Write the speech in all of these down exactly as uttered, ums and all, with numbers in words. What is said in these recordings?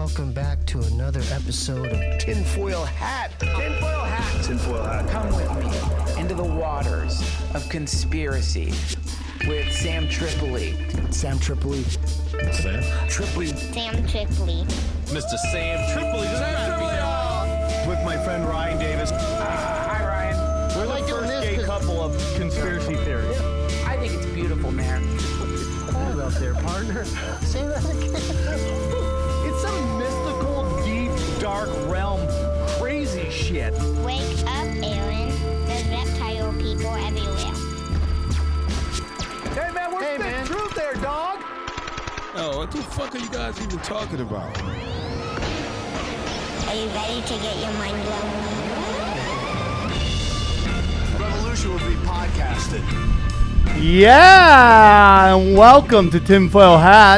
welcome back to another episode of Tinfoil Hat. Tinfoil Hat. Tinfoil Hat. Come with me into the waters of conspiracy with Sam Tripoli. Sam Tripoli. Sam Tripoli. Sam Tripoli. Mister Sam Tripoli. Sam Tripoli, y'all. With my friend Ryan Davis. Uh, hi, Ryan. We're the first gay couple of conspiracy theories. I think it's beautiful, man. Hold up there, partner. Say that again. It's some mystical, deep, dark realm, crazy shit. Wake up, Aaron. There's reptile people everywhere. Hey, man, where's Hey, the man. truth there, dog? Oh, what the fuck are you guys even talking about? Are you ready to get your mind blown? Revolution will be podcasted. Yeah, and welcome to Tinfoil Hat.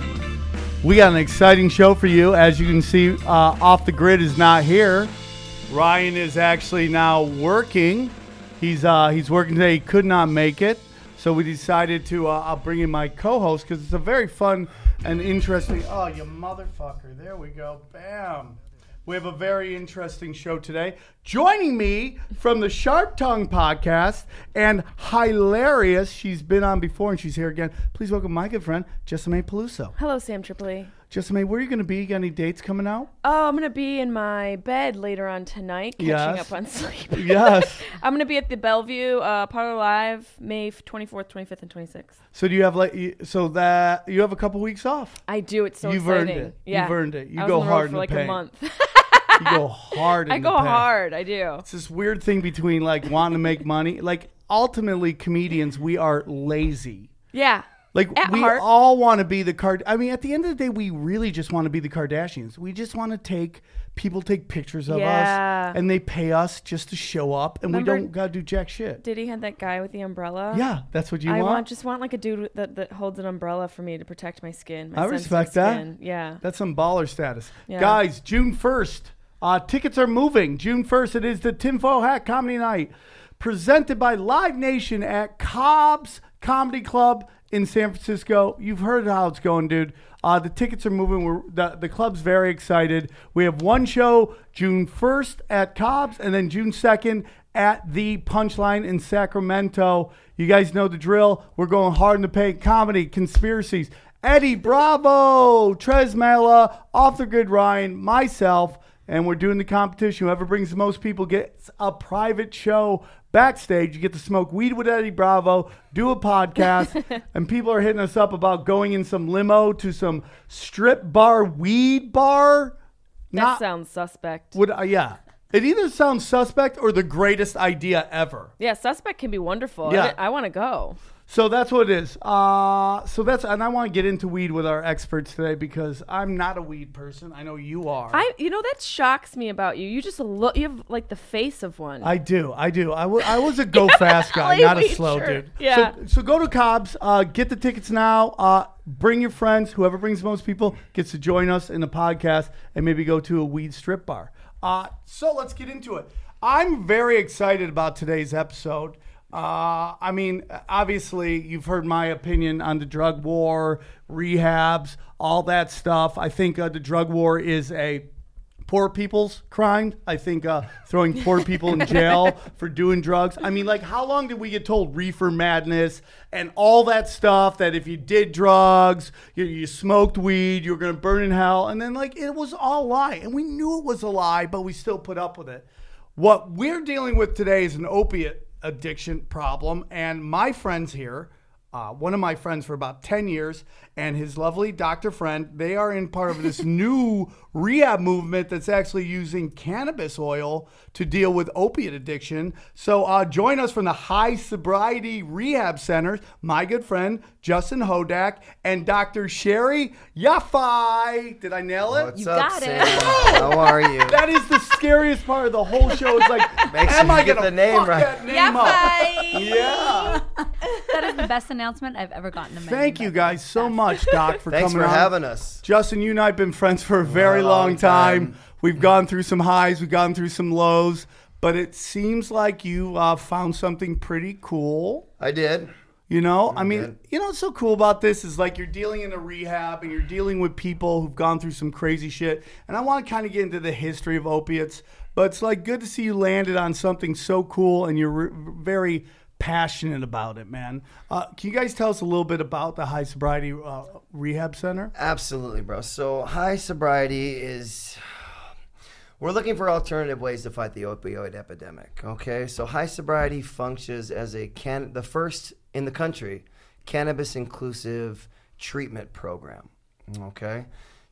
We got an exciting show for you. As you can see, uh, Off the Grid is not here. Ryan is actually now working. He's uh, he's working today. He could not make it, so we decided to. Uh, I'll bring in my co-host because it's a very fun and interesting. Oh, you motherfucker! There we go. Bam. We have a very interesting show today. Joining me from the Sharp Tongue podcast and hilarious, she's been on before and she's here again. Please welcome my good friend, Jessime Peluso. Hello, Sam Tripoli. Jessime, where are you going to be? You got any dates coming out? Oh, I'm going to be in my bed later on tonight, catching Yes. up on sleep. Yes. I'm going to be at the Bellevue uh, Parlor Live May twenty-fourth, twenty-fifth, and twenty-sixth. So do you have like you- so that you have a couple weeks off? I do. It's so You've exciting. earned it. Yeah. You've earned it. You I was go on the road hard in for the like paint. a month. You go hard. In I the go paint. hard. I do. It's this weird thing between like wanting to make money. Like ultimately, comedians, we are lazy. Yeah. Like At we heart. all want to be the Card. I mean, at the end of the day, we really just want to be the Kardashians. We just want to take people take pictures of Yeah. us, and they pay us just to show up, and Remember- we don't gotta do jack shit. Diddy had that guy with the umbrella. Yeah, that's what you I want. want just want like a dude that, that holds an umbrella for me to protect my skin. My I sensitive respect that. skin. Yeah. That's some baller status, Yeah. guys. June first, uh, tickets are moving. June first, it is the Tinfoil Hat Comedy Night, presented by Live Nation at Cobb's Comedy Club in San Francisco. You've heard how it's going, dude. Uh, the tickets are moving. We're, the, the club's very excited. We have one show June first at Cobb's and then June second at the Punchline in Sacramento. You guys know the drill. We're going hard in the paint. Comedy, conspiracies. Eddie Bravo, Trez Mela, Off the Grid Ryan, myself, and we're doing the competition. Whoever brings the most people gets a private show backstage. You get to smoke weed with Eddie Bravo, do a podcast, and people are hitting us up about going in some limo to some strip bar, weed bar. That Not sounds suspect. would uh, yeah. It either sounds suspect or the greatest idea ever. Yeah, suspect can be wonderful. Yeah. I, I want to go. So that's what it is. Uh, so that's and I want to get into weed with our experts today because I'm not a weed person. I know you are. I, you know, that shocks me about you. You just look, you have like the face of one. I do. I do. I, w- I was a go fast guy, L A not a weed slow shirt. dude. Yeah. So, so go to Cobb's. Uh, get the tickets now. Uh, bring your friends. Whoever brings the most people gets to join us in the podcast and maybe go to a weed strip bar. Uh, so let's get into it. I'm very excited about today's episode. Uh, I mean, obviously, you've heard my opinion on the drug war, rehabs, all that stuff. I think uh, the drug war is a poor people's crime. I think uh, throwing poor people in jail for doing drugs. I mean, like, how long did we get told reefer madness and all that stuff that if you did drugs, you, you smoked weed, you were going to burn in hell? And then, like, it was all a lie. And we knew it was a lie, but we still put up with it. What we're dealing with today is an opiate addiction problem. And my friends here, uh, one of my friends for about ten years and his lovely doctor friend, they are in part of this new rehab movement that's actually using cannabis oil to deal with opiate addiction. So uh, join us from the High Sobriety Rehab Centers, my good friend, Justin Hodak, and Doctor Sherry Yafai. Did I nail it? What's You up, got it. Sam? How are you? That is the scariest part of the whole show. It's like, Make sure am I you get gonna the name fuck right. that name up? Yeah. That is the best announcement I've ever gotten in my Thank you guys so much, Doc, for Thanks coming for on. having us. Justin, you and I have been friends for a very A long, long time. time. We've gone through some highs, we've gone through some lows, but it seems like you uh, found something pretty cool. I did. You know, I mean, you know what's so cool about this is like you're dealing in a rehab and you're dealing with people who've gone through some crazy shit. And I want to kind of get into the history of opiates, but it's like good to see you landed on something so cool and you're re- very passionate about it, man. Uh, can you guys tell us a little bit about the High Sobriety uh, Rehab Center? Absolutely, bro. So High Sobriety is... We're looking for alternative ways to fight the opioid epidemic, okay? So High Sobriety functions as a can the first in the country cannabis-inclusive treatment program, okay?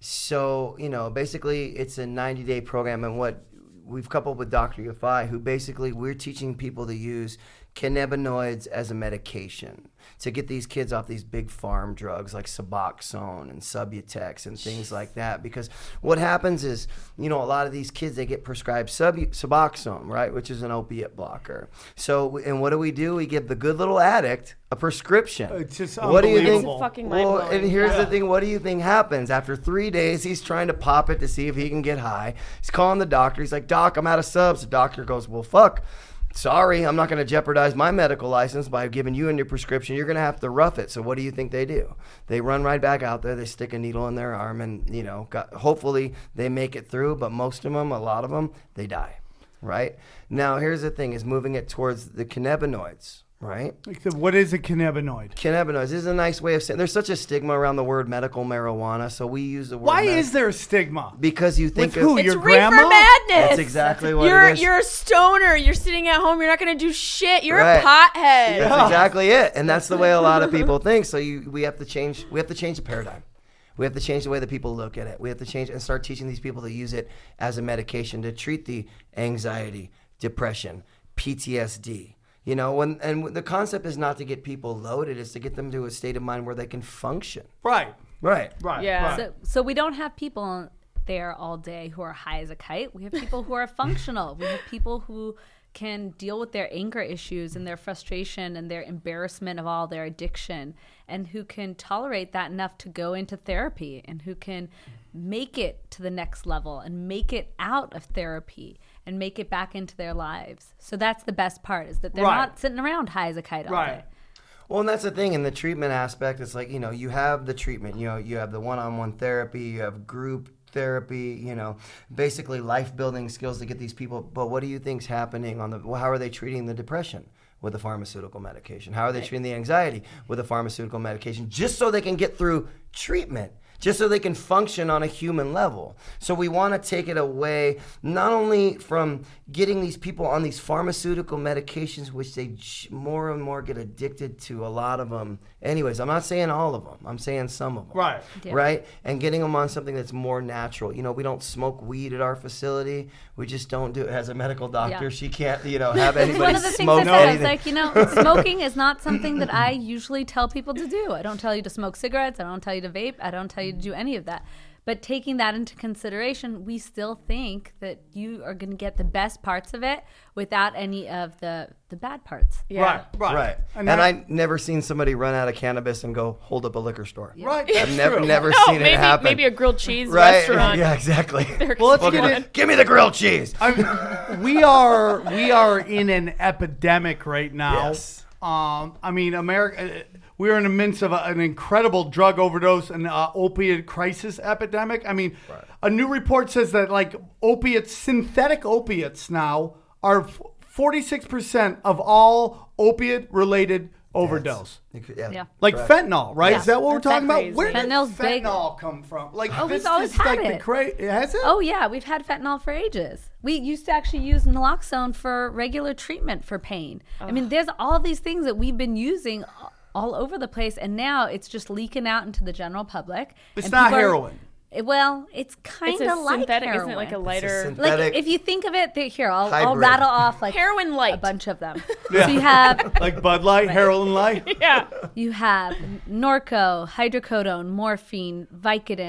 So, you know, basically it's a ninety-day program, and what we've coupled with Doctor U F I, who basically we're teaching people to use cannabinoids as a medication to get these kids off these big farm drugs like Suboxone and Subutex and things like that. Because what happens is, you know, a lot of these kids, they get prescribed Sub- Suboxone, right, which is an opiate blocker. So, and what do we do? We give the good little addict a prescription. It's just what do you think? It's fucking Well, mind-blowing. and here's Yeah. the thing. What do you think happens? After three days, he's trying to pop it to see if he can get high. He's calling the doctor. He's like, Doc, I'm out of subs. The doctor goes, well, fuck. Sorry, I'm not going to jeopardize my medical license by giving you a new prescription. You're going to have to rough it. So what do you think they do? They run right back out there. They stick a needle in their arm and, you know, got, hopefully they make it through. But most of them, a lot of them, they die, right? Now, here's the thing is moving it towards the cannabinoids, right? What is a cannabinoid? Cannabinoids this is a nice way of saying there's such a stigma around the word medical marijuana. So we use the word Why med- is there a stigma? Because you think With who? of It's Your reefer grandma? madness. That's exactly what you're, it is. You're a stoner. You're sitting at home. You're not going to do shit. You're Right. a pothead. That's exactly it, and that's the way a lot of people think. So you, we have to change. We have to change the paradigm. We have to change the way that people look at it. We have to change and start teaching these people to use it as a medication to treat the anxiety, depression, P T S D. You know, when and the concept is not to get people loaded; it's to get them to a state of mind where they can function. Right. Right. Right. Yeah. Right. So, so we don't have people there all day who are high as a kite. We have people who are functional. We have people who can deal with their anger issues and their frustration and their embarrassment of all their addiction, and who can tolerate that enough to go into therapy, and who can make it to the next level and make it out of therapy and make it back into their lives. So that's the best part, is that they're Right. not sitting around high as a kite all Right. day. Well, and that's the thing in the treatment aspect. It's like, you know, you have the treatment, you know, you have the one-on-one therapy, you have group therapy, you know, basically life-building skills to get these people. But what do you think's happening on the, well, how are they treating the depression? With a pharmaceutical medication? How are they treating the anxiety? With a pharmaceutical medication, just so they can get through treatment, just so they can function on a human level. So we want to take it away, not only from getting these people on these pharmaceutical medications, which they j- more and more get addicted to, a lot of them. Anyways, I'm not saying all of them. I'm saying some of them. Right. Yeah. Right? And getting them on something that's more natural. You know, we don't smoke weed at our facility. We just don't do it. As a medical doctor, Yeah. she can't, you know, have It's anybody one of the things smoke I said. anything. It's like, you know, smoking is not something that I usually tell people to do. I don't tell you to smoke cigarettes. I don't tell you to vape. I don't tell you to do any of that. But taking that into consideration, we still think that you are going to get the best parts of it without any of the, the bad parts. Yeah. Right. Right. Right. And, And, that- I never seen somebody run out of cannabis and go hold up a liquor store. Right. That's I've never true. never No, seen maybe it happen. maybe a grilled cheese right? restaurant. Yeah, exactly. Well, let's Well, get come in. on, give me the grilled cheese. I mean, we are we are in an epidemic right now. Yes. Um, I mean, America. We're in the midst of a, an incredible drug overdose and uh, opiate crisis epidemic. I mean, a new report says that like opiates, synthetic opiates now are forty-six percent of all opiate-related overdose. Yeah. Yeah. Like Correct. fentanyl, right? Yeah. Is that what we're That's talking about? crazy. Where did Fentanyl's big. fentanyl come from? Like, Oh, this we've always is had like the it. cra- Has it? Oh, yeah. We've had fentanyl for ages. We used to actually use naloxone for regular treatment for pain. I mean, there's all these things that we've been using all over the place, and now it's just leaking out into the general public. It's and not people are- heroin. It- well, it's kind It's a of like synthetic, heroin. isn't it? Like a It's a lighter. synthetic- Like, if you think of it, they- here, I'll, I'll Hybrid. rattle off like Heroin light. a bunch of them. Yeah. So you have Like Bud Light, heroin light. Yeah. you have Norco, hydrocodone, morphine, Vicodin,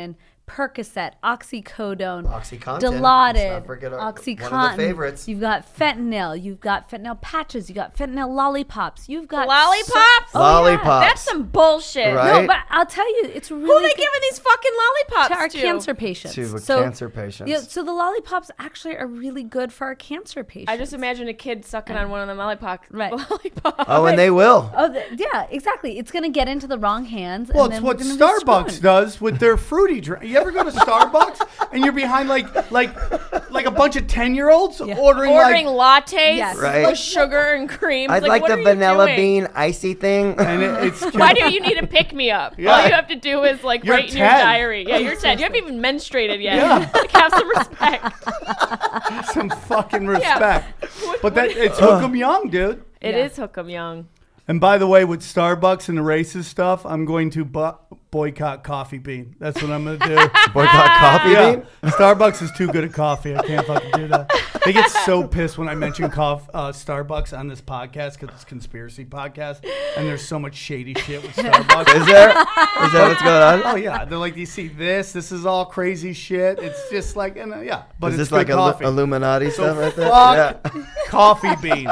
Percocet, oxycodone, OxyContin. Dilaudid, Let's not forget our- OxyContin. one of the favorites. You've got fentanyl. You've got fentanyl patches. You've got fentanyl lollipops. You've got Lollipops? So- Lollipops. That's some bullshit. Right? No, but I'll tell you, it's really Who are they good giving these fucking lollipops to our to? cancer patients. To so, cancer patients. Yeah, so the lollipops actually are really good for our cancer patients. I just imagine a kid sucking on one of them lollipops. Right. lollipops. Oh, and they will. Oh, th- yeah, exactly. It's going to get into the wrong hands. Well, and it's then what we're gonna be Starbucks screwed. does with their fruity drink. You ever go to Starbucks and you're behind like like like a bunch of ten year olds ordering, Ordering like, lattes Yes. Right. with sugar and cream. I'd like, like what the are you vanilla doing? bean icy thing. and it, it's Why do you need to pick me up? Yeah. All you have to do is like You're write in your ten. diary. Yeah, you're ten. You haven't even menstruated yet. Yeah. Like, have some respect. some fucking Yeah. respect. But that it's hook 'em young, dude. It Yeah. is hook 'em young. And by the way, with Starbucks and the racist stuff, I'm going to bu- boycott Coffee Bean. That's what I'm going to do. Boycott coffee Yeah, bean? Starbucks is too good at coffee. I can't fucking do that. They get so pissed when I mention coff- uh, Starbucks on this podcast because it's a conspiracy podcast, and there's so much shady shit with Starbucks. Is there? Is that what's going on? Oh yeah, they're like, do you see this? This is all crazy shit. It's just like, and, uh, yeah, but Is it's this good like a coffee. Illuminati stuff right there? Fuck Yeah. Coffee Bean.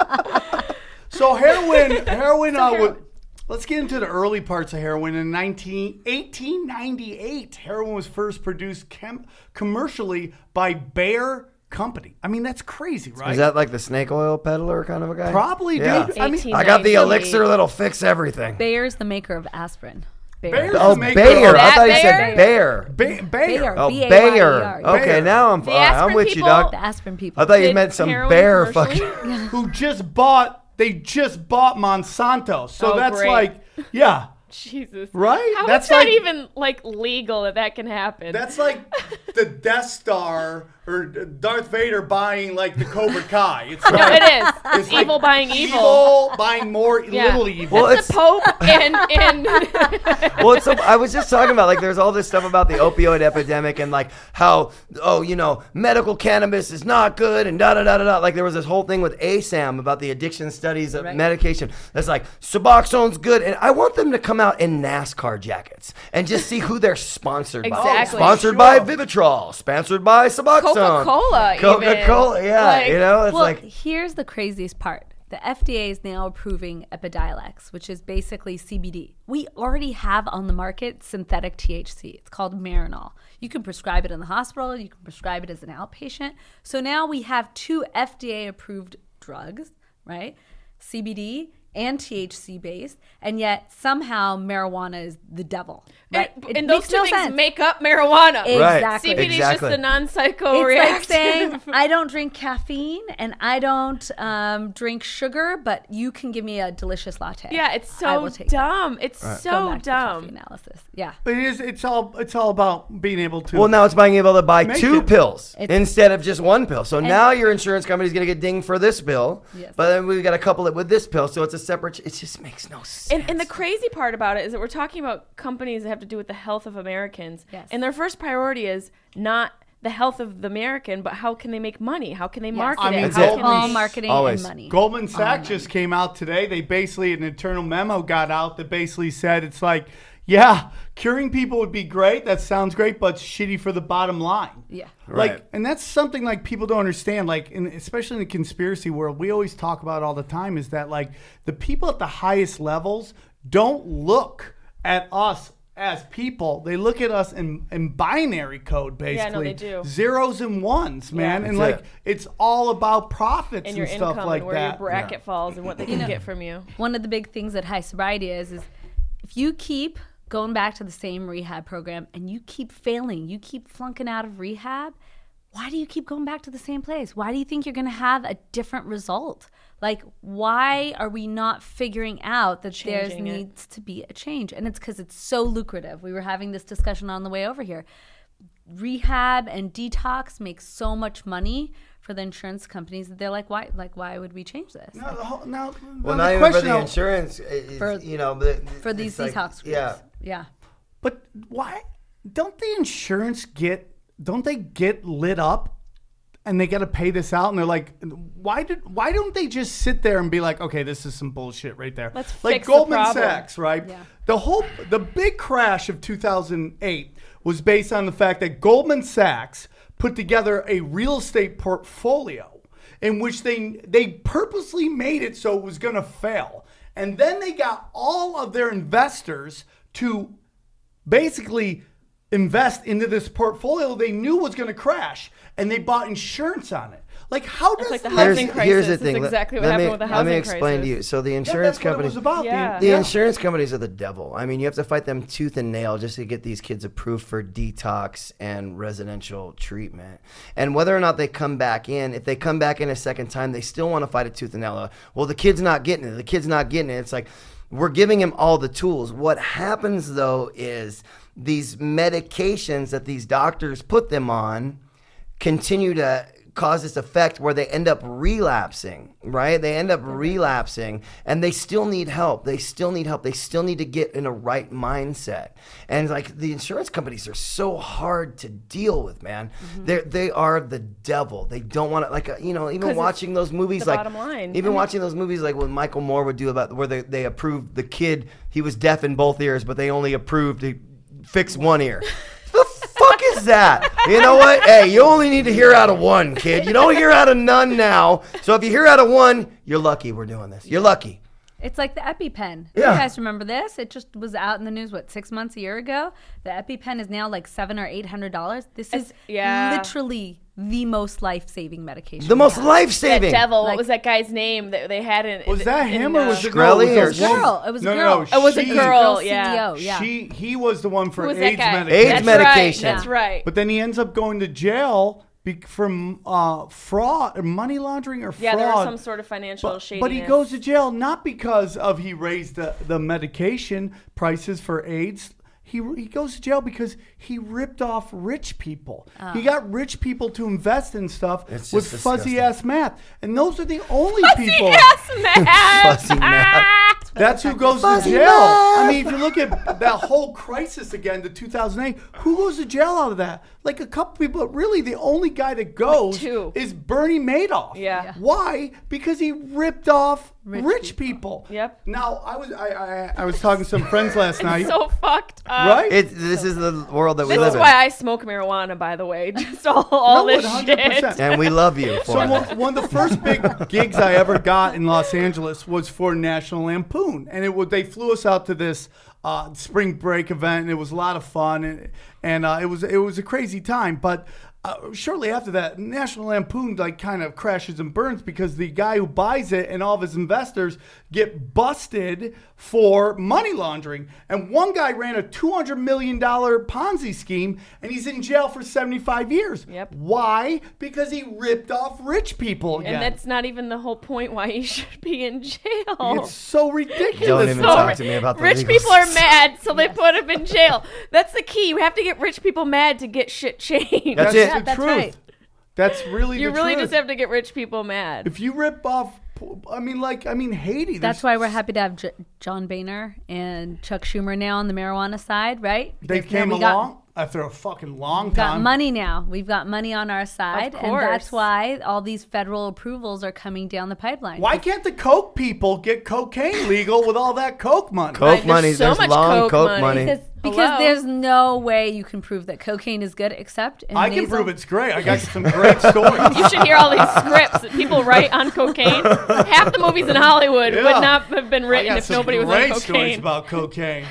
So heroin, heroin. Uh, wa- let's get into the early parts of heroin. In nineteen, eighteen ninety-eight, heroin was first produced chem- commercially by Bayer Company. I mean, that's crazy, right? Is that like the snake oil peddler kind of a guy? Probably, Yeah. dude. I mean, eighteen I got the ninety-eight. elixir that'll fix everything. Bayer's the maker of aspirin. Bayer. Bayer's Oh, the maker Bayer. of- I That thought you Bayer? said Bayer. Ba- Bayer. Bayer. Oh, B A Y E Bayer. R. Okay, Bayer. now I'm, The all right, I'm aspirin with you, people- dog. The aspirin people. I thought you Did meant some heroin bear commercially? fucking. who just bought. They just bought Monsanto. So Oh, that's great. like, yeah. Jesus. Right? How That's is that like- even like legal that that can happen? That's like the Death Star or Darth Vader buying like the Cobra Kai. It's no, like, it is. It's, it's like evil buying evil. evil buying more Yeah. little evil. Well, It's the Pope and and Well, it's so, I was just talking about like there's all this stuff about the opioid epidemic and like how oh you know medical cannabis is not good and da da da da da. Like there was this whole thing with A S A M about the addiction studies of Right. medication. That's like Suboxone's good, and I want them to come out in NASCAR jackets and just see who they're sponsored by. Exactly. Sponsored Sure. by Vivitrol. Sponsored by Suboxone. Coca-Cola even. Coca-Cola. Yeah, Like- you know it's well, like here's the craziest part. The F D A is now approving Epidiolex, which is basically C B D. We already have on the market synthetic T H C. It's called Marinol. You can prescribe it in the hospital. You can prescribe it as an outpatient. So now we have two F D A-approved drugs, right? C B D and T H C based, and yet somehow marijuana is the devil. Right? and, It and those makes two no things sense. make up marijuana. Exactly. C B D is Exactly. just a non-psycho It's reactive. like saying I don't drink caffeine and I don't um, drink sugar, but you can give me a delicious latte. yeah, it's I so will take that. dumb. It's Go so back to coffee dumb. analysis. Yeah. It is. It's all. It's all about being able to. well, now it's being able to buy Make two it- pills It's- instead of just one pill. So now your insurance company's going to get dinged for this bill, Yes. but then we've got to couple it with this pill. So it's a separate. It just makes no sense. And, and the crazy part about it is that we're talking about companies that have to do with the health of Americans. Yes. And their first priority is not the health of the American, but how can they make money? How can they market I mean, it? That's How it. can All they- marketing Always. and money. Goldman Sachs just came out today. They basically, an internal memo got out that basically said it's like, yeah, curing people would be great. That sounds great, but it's shitty for the bottom line. Yeah. Like, Right. and that's something like people don't understand. Like, in, especially in the conspiracy world, we always talk about all the time is that like the people at the highest levels don't look at us as people. They look at us in, in binary code, basically. Yeah, no, they do. Zeros and ones, man. Yeah. and That's like it. it's all about profits and and, your stuff income like and where that. your bracket falls and what they can get from you. One of the big things that high sobriety is is if you keep going back to the same rehab program and you keep failing, you keep flunking out of rehab, why do you keep going back to the same place? Why do you think you're going to have a different result? Like, why are we not figuring out that there Changing it. needs to be a change? And it's because it's so lucrative. We were having this discussion on the way over here. Rehab and detox make so much money for the insurance companies that they're like, why? Like, why would we change this? Now, the whole- now, well, now not the even for question the now- insurance. It's, For- you know, the, For these it's like- detox groups. Yeah. Yeah. But why don't the insurance get? Don't they get lit up and they got to pay this out, and they're like, why did why don't they just sit there and be like, okay, this is some bullshit right there. Let's like fix the Goldman problem. Sachs, right? Yeah. The whole the big crash of two thousand eight was based on the fact that Goldman Sachs put together a real estate portfolio in which they they purposely made it so it was going to fail. And then they got all of their investors to basically invest into this portfolio they knew was going to crash, and they bought insurance on it. Like, how does It's like the that- housing Here's, crisis. here's the That's thing. Let- exactly what let happened me, with the Let housing me explain crisis. to you. So the Yeah, insurance that's what it companies, was about. Yeah. the yeah. insurance companies are the devil. I mean, you have to fight them tooth and nail just to get these kids approved for detox and residential treatment. And whether or not they come back in, if they come back in a second time, they still want to fight it tooth and nail. Well, the kid's not getting it. The kid's not getting it. It's like, we're giving him all the tools. What happens, though, is these medications that these doctors put them on continue to cause this effect where they end up relapsing, right? They end up relapsing, and they still need help. They still need help. They still need to get in a right mindset. And like the insurance companies are so hard to deal with, man. Mm-hmm. They they are the devil. They don't want to, like, uh, you know, 'Cause even it's watching those movies, the like bottom line. even I mean- watching those movies like what Michael Moore would do about where they they approved the kid, he was deaf in both ears, but they only approved to fix one ear. The fuck is that? You know what? Hey, you only need to hear out of one, kid. You don't hear out of none now. So if you hear out of one, you're lucky we're doing this. You're lucky. It's like the EpiPen. Yeah. You guys remember this? It just was out in the news, what, six months, a year ago? The EpiPen is now like seven or eight hundred dollars. This is It's- yeah. literally the most life-saving medication. The we most have. That life-saving. devil. Like- what was that guy's name that they had in? Was in- that in, him uh, or was it a girl? Shkreli It or was a she- woman. Girl. It was a no, girl. No, no, It was a she- girl. C D O, yeah. yeah. She he was the one for Who was AIDS that guy? medication. AIDS That's medication. Right, that's right. But then he ends up going to jail be- from uh, fraud, or money laundering, or Yeah, fraud. there was some sort of financial But, shadiness. but he goes to jail not because of he raised the, the medication prices for AIDS. He, he goes to jail because he ripped off rich people. He got rich people to invest in stuff It's with just fuzzy disgusting. ass math. And those are the only people. Yes, man. Fuzzy math. That's who goes to Fuzzy jail. math. I mean, if you look at that whole crisis again, the two thousand eight, who goes to jail out of that? Like a couple people, but really the only guy that goes two. is Bernie Madoff. Yeah. Yeah. Why? Because he ripped off rich, Rich people. Yep. Now I was I, I I was talking to some friends last night. So fucked up. right? It, this is the world that we This live is in. why I smoke marijuana, by the way. Just all, all No, this one hundred percent. shit. And we love you for So it. one, one of the first big gigs I ever got in Los Angeles was for National Lampoon, and it was they flew us out to this uh, spring break event, and it was a lot of fun, and and uh, it was it was a crazy time. But uh, shortly after that, National Lampoon like kind of crashes and burns because the guy who buys it and all of his investors get busted for money laundering, and one guy ran a two hundred million dollar Ponzi scheme, and he's in jail for seventy-five years. Yep. Why? Because he ripped off rich people again. And that's not even the whole point why he should be in jail. It's so ridiculous. Don't even So talk ri- to me about the Rich legal people are system. mad, so they put him in jail. That's the key. You have to get rich people mad to get shit changed. That's That's it. the Yeah, that's truth. right. That's really You the really truth. just have to get rich people mad. If you rip off, I mean, like, I mean, Haiti. That's there's- why we're happy to have J- John Boehner and Chuck Schumer now on the marijuana side, right? They Because now came we got- along after a fucking long We've got time. money now. We've got money on our side, and that's course. why all these federal approvals are coming down the pipeline. Why can't the coke people get cocaine legal with all that coke money? Coke There's money. so There's much long Coke Coke, money. money. Because, because Hello? there's no way you can prove that cocaine is good except in I can nasal- prove it's great. I got some great stories. You should hear all these scripts that people write on cocaine. Half the movies in Hollywood Yeah. would not have been I written got if some nobody was on great cocaine. stories about cocaine.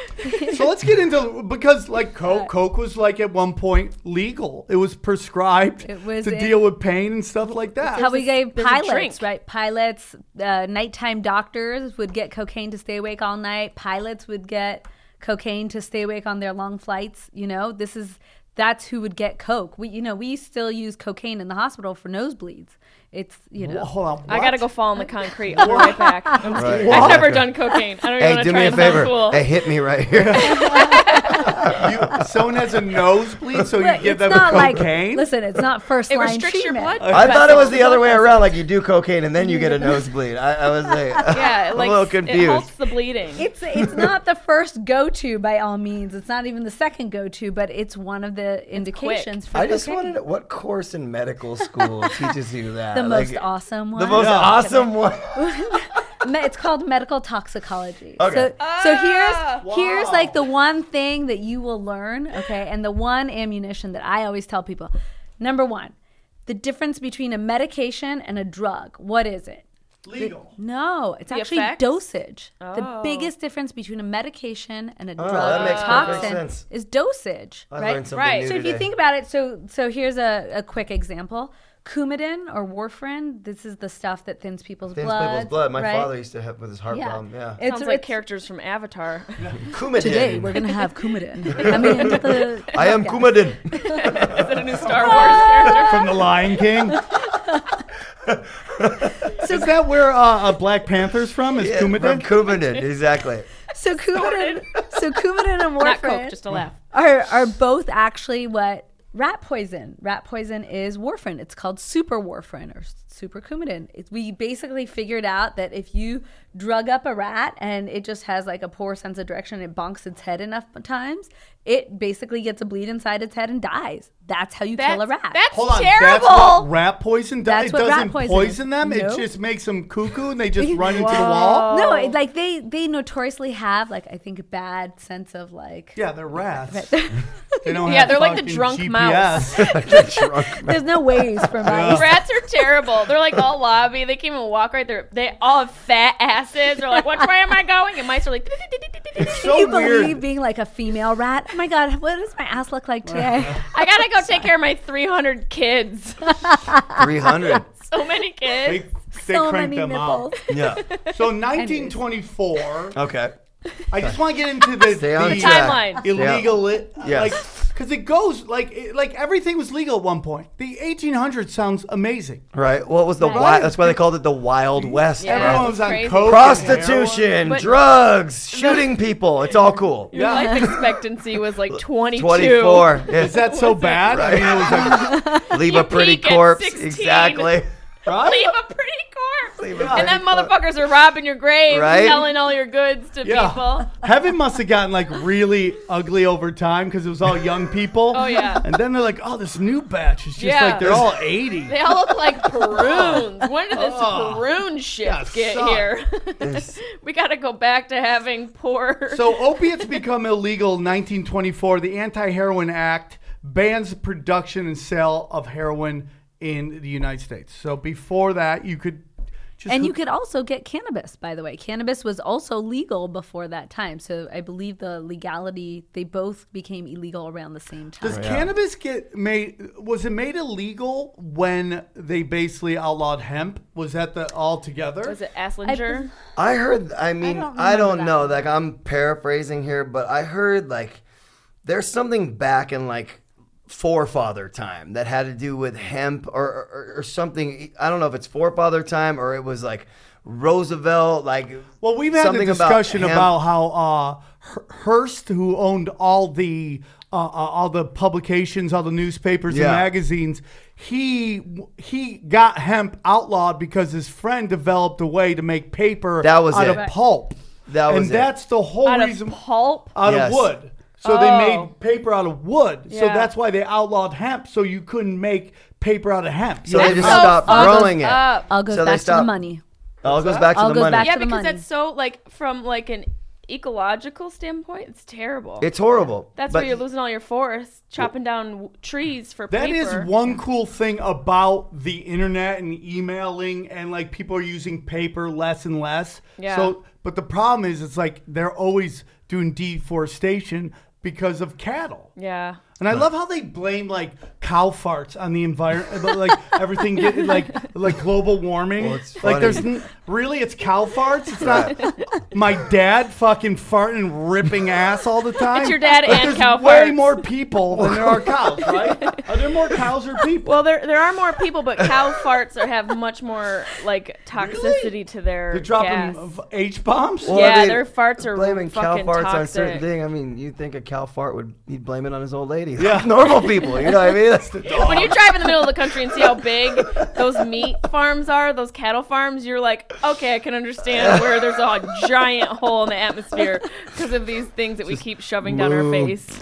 So let's get into because like coke, coke was like at one point legal. It was prescribed It was to in- deal with pain and stuff like that. How we gave there's a pilots, drink. right? Pilots, uh, nighttime doctors would get cocaine to stay awake all night. Pilots would get cocaine to stay awake on their long flights. You know, this is that's who would get coke. We, you know, we still use cocaine in the hospital for nosebleeds. It's you know, Whoa, hold on. I gotta what? go fall in the concrete. I'll be right back. I'm Right. I've never done cocaine. I don't even Hey, want do to try me a and sound favor. cool. Hey, hit me right here. You, someone has a nosebleed, so you But give it's them not like, cocaine. listen, it's not first It line restricts your treatment. blood. I thought it was the other way around. Like you do cocaine and then you get a nosebleed. I, I was like, Yeah, I'm like a little it confused. halts the bleeding. It's it's not the first go to by all means. It's not even the second go to, but it's one of the indications for I just cocaine. wanted to, what course in medical school teaches you that? the Like, most awesome one. The most Yeah. awesome one. Me- It's called medical toxicology. Okay. So, so here's Wow. here's like the one thing that you will learn, okay, and the one ammunition that I always tell people. Number one, the difference between a medication and a drug. What is it? Legal. No, it's The actually effects? dosage. The Oh. biggest difference between a medication and a Oh, drug that or makes toxin perfect sense. is dosage, I right? learned something Right. new So if today. you think about it, so so here's a, a quick example. Coumadin or warfarin, this is the stuff that thins people's Thins blood. people's blood. My right? father used to have with his heart Yeah. problem. Yeah. It's, Sounds like it's- characters from Avatar. Coumadin. Today we're gonna have Coumadin. I mean, into the I am podcast. Coumadin. Is it a new Star Wars character? From The Lion King. Is that where uh, uh, Black Panther's from? Is Yeah, from Coumadin? Coumadin, exactly. So Coumadin, so Coumadin and Not Coke, warfarin just a laugh. are are both actually what rat poison. Rat poison is warfarin. It's called super warfarin or super Coumadin. It, we basically figured out that if you drug up a rat and it just has like a poor sense of direction, it bonks its head enough times, it basically gets a bleed inside its head and dies. That's how you kill a rat. That's Hold on, terrible. that's what rat poison does? That's It what rat doesn't poison poison is. them? It Nope. just makes them cuckoo and they just run into the wall? No, it, like they they notoriously have like I think a bad sense of like Yeah, they're rats. They don't Yeah, have they're like the fucking drunk G P mouse. S. there's no ways for mice. Rats are terrible. They're like all lobby. They can't even walk right there. They all have fat asses. They're like, which way am I going? And mice are like, It's Can so you weird. believe being like a female rat? Oh my god, what does my ass look like today? I gotta go take care of my three hundred kids. three hundred. So many They, kids. they so crank many them nipples. out. Yeah. So nineteen twenty-four, Okay. I just want to get into the, Stay on the track. Timeline. illegal, li- Yes. like, because it goes, like, it, like everything was legal at one point. The eighteen hundreds sounds amazing. Right. What was the Right. wild? That's why they called it the Wild West. Yeah. bro. Everyone was on Crazy. coke and Prostitution, heroin. But- drugs, shooting people. It's all cool. Your life expectancy was like twenty-two. twenty-four. Yeah. Is that so bad? I mean, it was like, Leave You a pretty peak at corpse. sixteen. Exactly. right? Leave a pretty corpse. Leave a And then pretty corpse. motherfuckers are robbing your grave, Right? selling all your goods to Yeah. people. Heaven must have gotten like really ugly over time because it was all young people. Oh, yeah. And then they're like, oh, this new batch is just Yeah. like they're all eighty. They all look like prunes. When did this Oh. prune shift Yeah, get suck. here? We got to go back to having poor. So opiates become illegal in nineteen twenty-four. The Anti-Heroin Act bans the production and sale of heroin in the United States. So before that, you could just And you could also get cannabis, by the way. Cannabis was also legal before that time. So I believe the legality, they both became illegal around the same time. Does cannabis get made? Was it made illegal when they basically outlawed hemp? Was that the all together? Was it Asslinger? I heard. I mean, don't I don't, remember that know. one. Like I'm paraphrasing here, but I heard like there's something back in like forefather time that had to do with hemp or, or or something. I don't know if it's forefather time or it was like Roosevelt. Like Well, we've had the something about discussion hemp. about, how uh, Her- Hearst, who owned all the uh, uh, all the publications, all the newspapers Yeah. and magazines, he he got hemp outlawed because his friend developed a way to make paper That was out it. of pulp. That was and it. that's the whole Out reason of pulp? out Yes. of wood. So Oh. they made paper out of wood. So Yeah. that's why they outlawed hemp. So you couldn't make paper out of hemp. So You they know? just so stopped fucked growing it. up. All goes So they back to the stopped- money. All goes back to All the goes money. back Yeah, to the because money. that's so like from like an ecological standpoint, it's terrible. It's horrible. That's but where you're losing all your forests, chopping down w- trees for That is paper. one cool thing about the internet and emailing, and like people are using paper less and less. Yeah. So, but the problem is, it's like they're always doing deforestation because of cattle. Yeah. And I love how they blame like cow farts on the environment, like everything, get, like like global warming. Well, it's like funny. there's n- really it's cow farts. It's not my dad fucking farting and ripping ass all the time. It's your dad Like, and there's cow way farts. more people than there are cows, right? Are there more cows or people? Well, there there are more people, but cow farts are, have much more like toxicity Really? to their They're gas. dropping H bombs. Well, Yeah, I mean, their farts are blaming cow fucking farts on certain toxic. thing. I mean, you think a cow fart would he'd blame it on his old lady? Yeah. Normal people. You know what I mean? That's the When you drive in the middle of the country and see how big those meat farms are, those cattle farms, you're like, okay, I can understand where there's a giant hole in the atmosphere because of these things that we keep shoving down our move. face.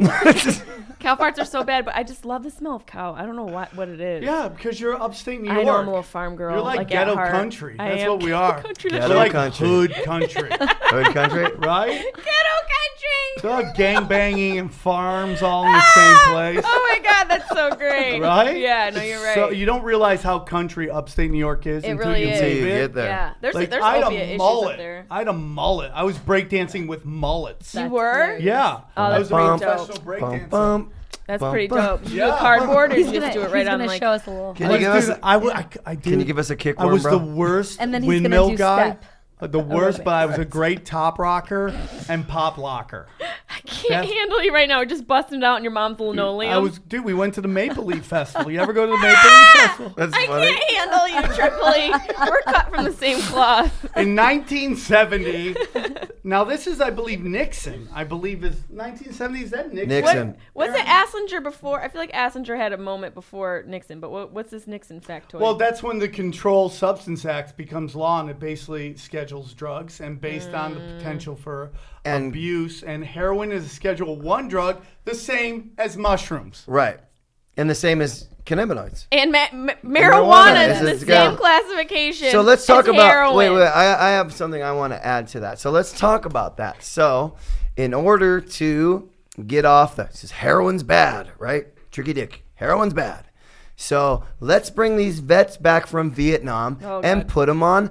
Cow farts are so bad, but I just love the smell of cow. I don't know what, what it is. Yeah, because you're upstate New York. I know I'm a little farm girl. You're like, at ghetto heart. country. I That's am what we ghetto are. Country. Ghetto We're like country. hood country, Good country. right? Ghetto country. So like gang banging and farms all in the same place. Oh my god, that's so great. Right? Yeah, no, you're right. So you don't realize how country upstate New York is It until really you is. leave Until you it. get there. yeah, there's Like, there's I had opiate a issues mullet. up there. I had a mullet. I was breakdancing with mullets. You That's were? hilarious. Yeah. Oh, I that's was a pretty professional dope. Bum, breakdancer. bum. That's Bum, pretty bum. dope. Did you do Yeah. a cardboard or He's did you gonna, just do it he's right on gonna like? show us a little. Can I you was give us? doing- A, I, w- I, I did. can you give us a kickworm, I was bro? the worst And then he's gonna windmill do guy. step Uh, The worst, aerobics. but I was a great top rocker and pop locker. I can't That's- handle you right now. We're just busting it out in your mom's linoleum. I was, dude. We went to the Maple Leaf Festival. You ever go to the Maple Leaf Festival? That's I funny. can't handle you, Tripoli. We're cut from the same cloth. In nineteen seventy. Now this is, I believe, Nixon. I believe is nineteen seventy. Is that Nixon? Nixon. Was it Assinger before? I feel like Assinger had a moment before Nixon, but what, what's this Nixon factoid? Well, that's when the Controlled Substance Act becomes law, and it basically schedules drugs, and based on the potential for And- abuse, and heroin is a Schedule One drug, the same as mushrooms. Right. And the same as cannabinoids. and ma- ma- Marijuana marijuana is is the it's same got- classification. So let's talk as about. heroin. Wait, wait. I, I have something I want to add to that. So let's talk about that. So, in order to get off the, this is heroin's bad, right? Tricky Dick. Heroin's bad. So let's bring these vets back from Vietnam Oh, and God. put them on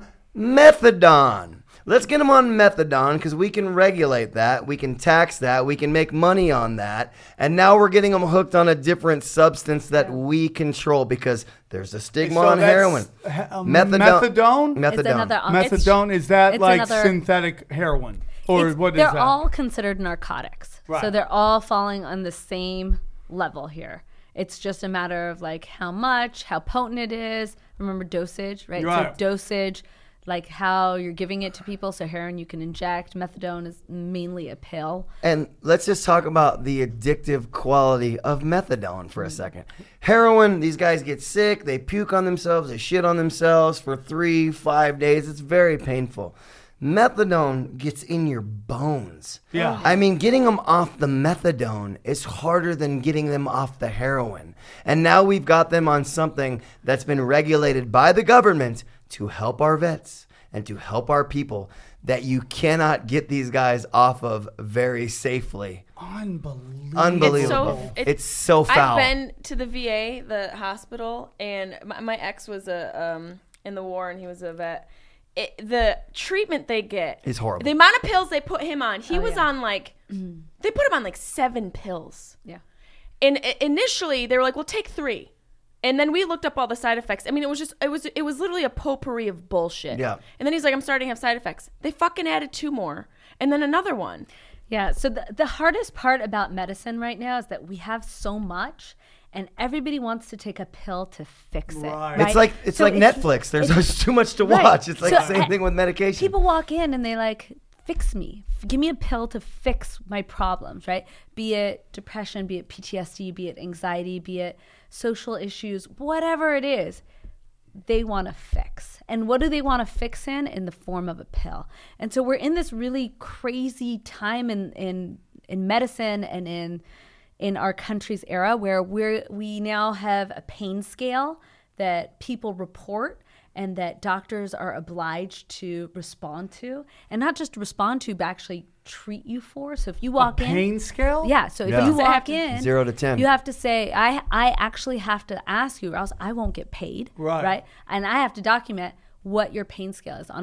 methadone. Let's get them on methadone because we can regulate that. We can tax that. We can make money on that. And now we're getting them hooked on a different substance that we control because there's a stigma So on that's- heroin. he- um, Methadone. Methadone? Methadone. It's another. um, it's- Methadone, is that it's like another- synthetic heroin? Or it's- what is they're that? all considered narcotics. Right. So they're all falling on the same level here. It's just a matter of like how much, how potent it is. Remember dosage, right? Right. So dosage, like how you're giving it to people. So heroin you can inject. Methadone is mainly a pill. And let's just talk about the addictive quality of methadone for a second. Heroin, these guys get sick, they puke on themselves, they shit on themselves for three, five days. It's very painful. Methadone gets in your bones. Yeah. I mean, getting them off the methadone is harder than getting them off the heroin. And now we've got them on something that's been regulated by the government to help our vets and to help our people that you cannot get these guys off of very safely. Unbelievable. Unbelievable. It's so- It's so foul. I've been to the V A, the hospital, and my, my ex was a um, in the war, and he was a vet. It, the treatment they get Is horrible. The amount of pills they put him on, he Oh, was yeah. on like, they put him on like seven pills. Yeah. And i- initially, they were like, "Well, take three." And then we looked up all the side effects. I mean, it was just, it was, it was literally a potpourri of bullshit. Yeah. And then he's like, "I'm starting to have side effects." They fucking added two more, and then another one. Yeah. So the, the hardest part about medicine right now is that we have so much and everybody wants to take a pill to fix it. Right. Right. It's like it's So like it's- Netflix. There's it's- just too much to Right. watch. It's like So, the same uh, thing with medication. People walk in and they like, fix me. F- Give me a pill to fix my problems, right? Be it depression, be it P T S D, be it anxiety, be it social issues, whatever it is, they want to fix. And what do they want to fix in? In the form of a pill. And so we're in this really crazy time in in, in medicine and in in our country's era where we're we now have a pain scale that people report and that doctors are obliged to respond to, and not just respond to, but actually treat you for. So if you walk in, Pain scale? yeah. So if Yeah. you So I have walk to- in, Zero to ten. you have to say, I I actually have to ask you, or else I won't get paid, Right. Right, and I have to document what your pain scale is on a s-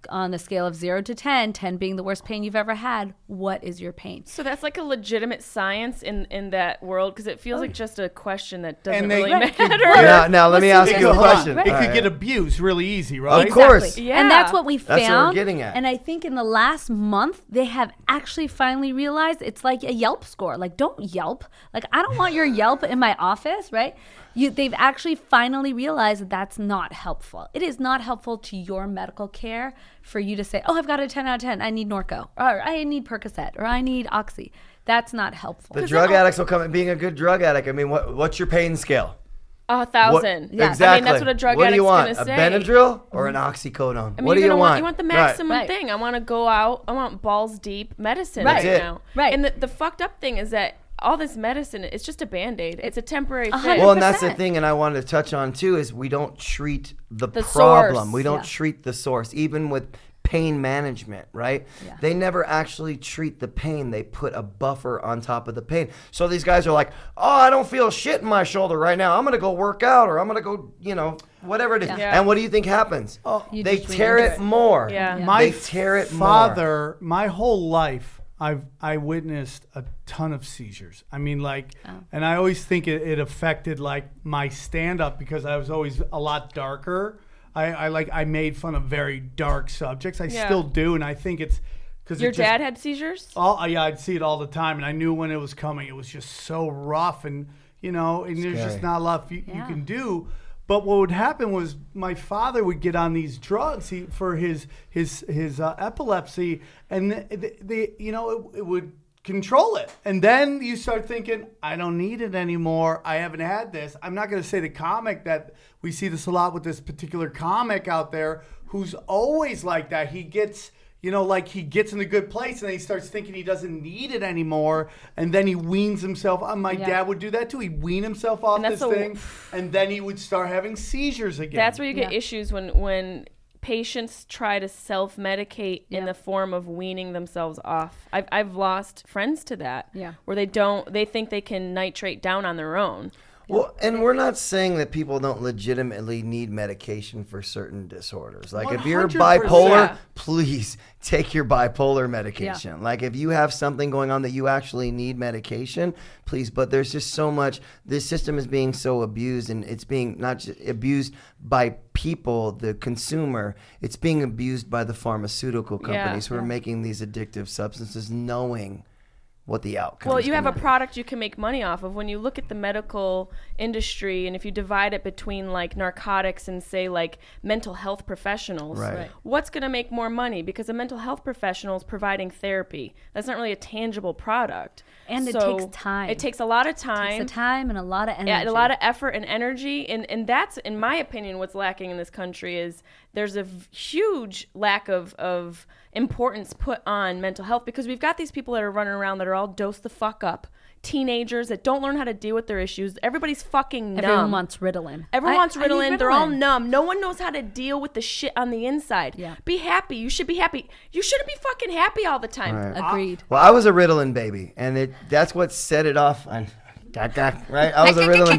on a scale of zero to ten, ten being the worst pain you've ever had, what is your pain? So that's like a legitimate science in, in that world because it feels like just a question that doesn't And they- really Right. matter. Now, now let me ask It you could, a hold on. question. It All could right. get abused really easy, right? Of course. Yeah. And that's what we That's what we're found. getting at. And I think in the last month, they have actually finally realized it's like a Yelp score. Like, don't Yelp. Like, I don't want your Yelp in my office, right? You, they've actually finally realized that that's not helpful. It is not helpful to your medical care for you to say, oh, I've got a ten out of ten. I need Norco. Or I need Percocet. Or I need Oxy. That's not helpful. The drug addicts will come in. Being a good drug addict, I mean, what, what's your pain scale? A thousand. What, Yeah. Exactly. I mean, that's what a drug what do addict's you want? going to A say. Benadryl or an oxycodone? I mean, what do you're you gonna want? You want the Right. maximum Right. thing. I want to go out. I want balls deep medicine Right. right That's it. now. Right. And the, the fucked up thing is that all this medicine, it's just a Band-Aid. It's a temporary A thing. hundred Well, and that's the percent. thing, and I wanted to touch on too is we don't treat the, The problem. source. We don't Yeah. treat the source, even with pain management, right? Yeah. They never actually treat the pain. They put a buffer on top of the pain. So these guys are like, "Oh, I don't feel shit in my shoulder right now. I'm gonna go work out, or I'm gonna go, you know, whatever it is." Yeah. And what do you think happens? You they just tear re-injure it it. more. Yeah. Yeah. My They tear it more. father, my whole life, I've I witnessed a ton of seizures. I mean, like, and I always think it, it affected like my stand up because I was always a lot darker. I, I like I made fun of very dark subjects. I Yeah. still do, and I think it's because Your dad had seizures? Oh yeah, I'd see it all the time, and I knew when it was coming. It was just so rough, and you know, and there's just Scary. not a lot you, you Yeah. can do. But what would happen was my father would get on these drugs he, for his his his uh, epilepsy, and the, the, the you know it, it would control it. And then you start thinking, I don't need it anymore. I haven't had this. I'm not going to say the comic that we see this a lot with this particular comic out there who's always like that. He gets. You know, like he gets in a good place and then he starts thinking he doesn't need it anymore. And then he weans himself. Uh, my Yeah. dad would do that too. He'd wean himself off And that's this the- thing. And then he would start having seizures again. That's where you get Yeah. issues when when patients try to self-medicate in Yeah. the form of weaning themselves off. I've I've lost friends to that. Yeah. Where they don't they think they can nitrate down on their own. Well, and we're not saying that people don't legitimately need medication for certain disorders. Like if you're one hundred percent. bipolar, Yeah. please take your bipolar medication. Like if you have something going on that you actually need medication, please. But there's just so much. This system is being so abused, and it's being not just abused by people, the consumer. It's being abused by the pharmaceutical Yeah. companies who are making these addictive substances, knowing what the outcome Well, is you have a gonna be. product you can make money off of. When you look at the medical industry, and if you divide it between like narcotics and say like mental health professionals, Right. Right. what's going to make more money? Because a mental health professional is providing therapy. That's not really a tangible product. And it So takes time. It takes a lot of It's time. a time and a lot of energy. Yeah, a lot of effort and energy, and and that's, in my opinion, what's lacking in this country is there's a v- huge lack of of importance put on mental health because we've got these people that are running around that are all dosed the fuck up, teenagers that don't learn how to deal with their issues. Everybody's fucking numb. Everyone wants Ritalin. Everyone I- wants I need Ritalin. They're all Ritalin. numb. No one knows how to deal with the shit on the inside. Yeah. Be happy. You should be happy. You shouldn't be fucking happy all the time. Right. Agreed. Well, I was a Ritalin baby, and it that's what set it off. I, right? I was a Ritalin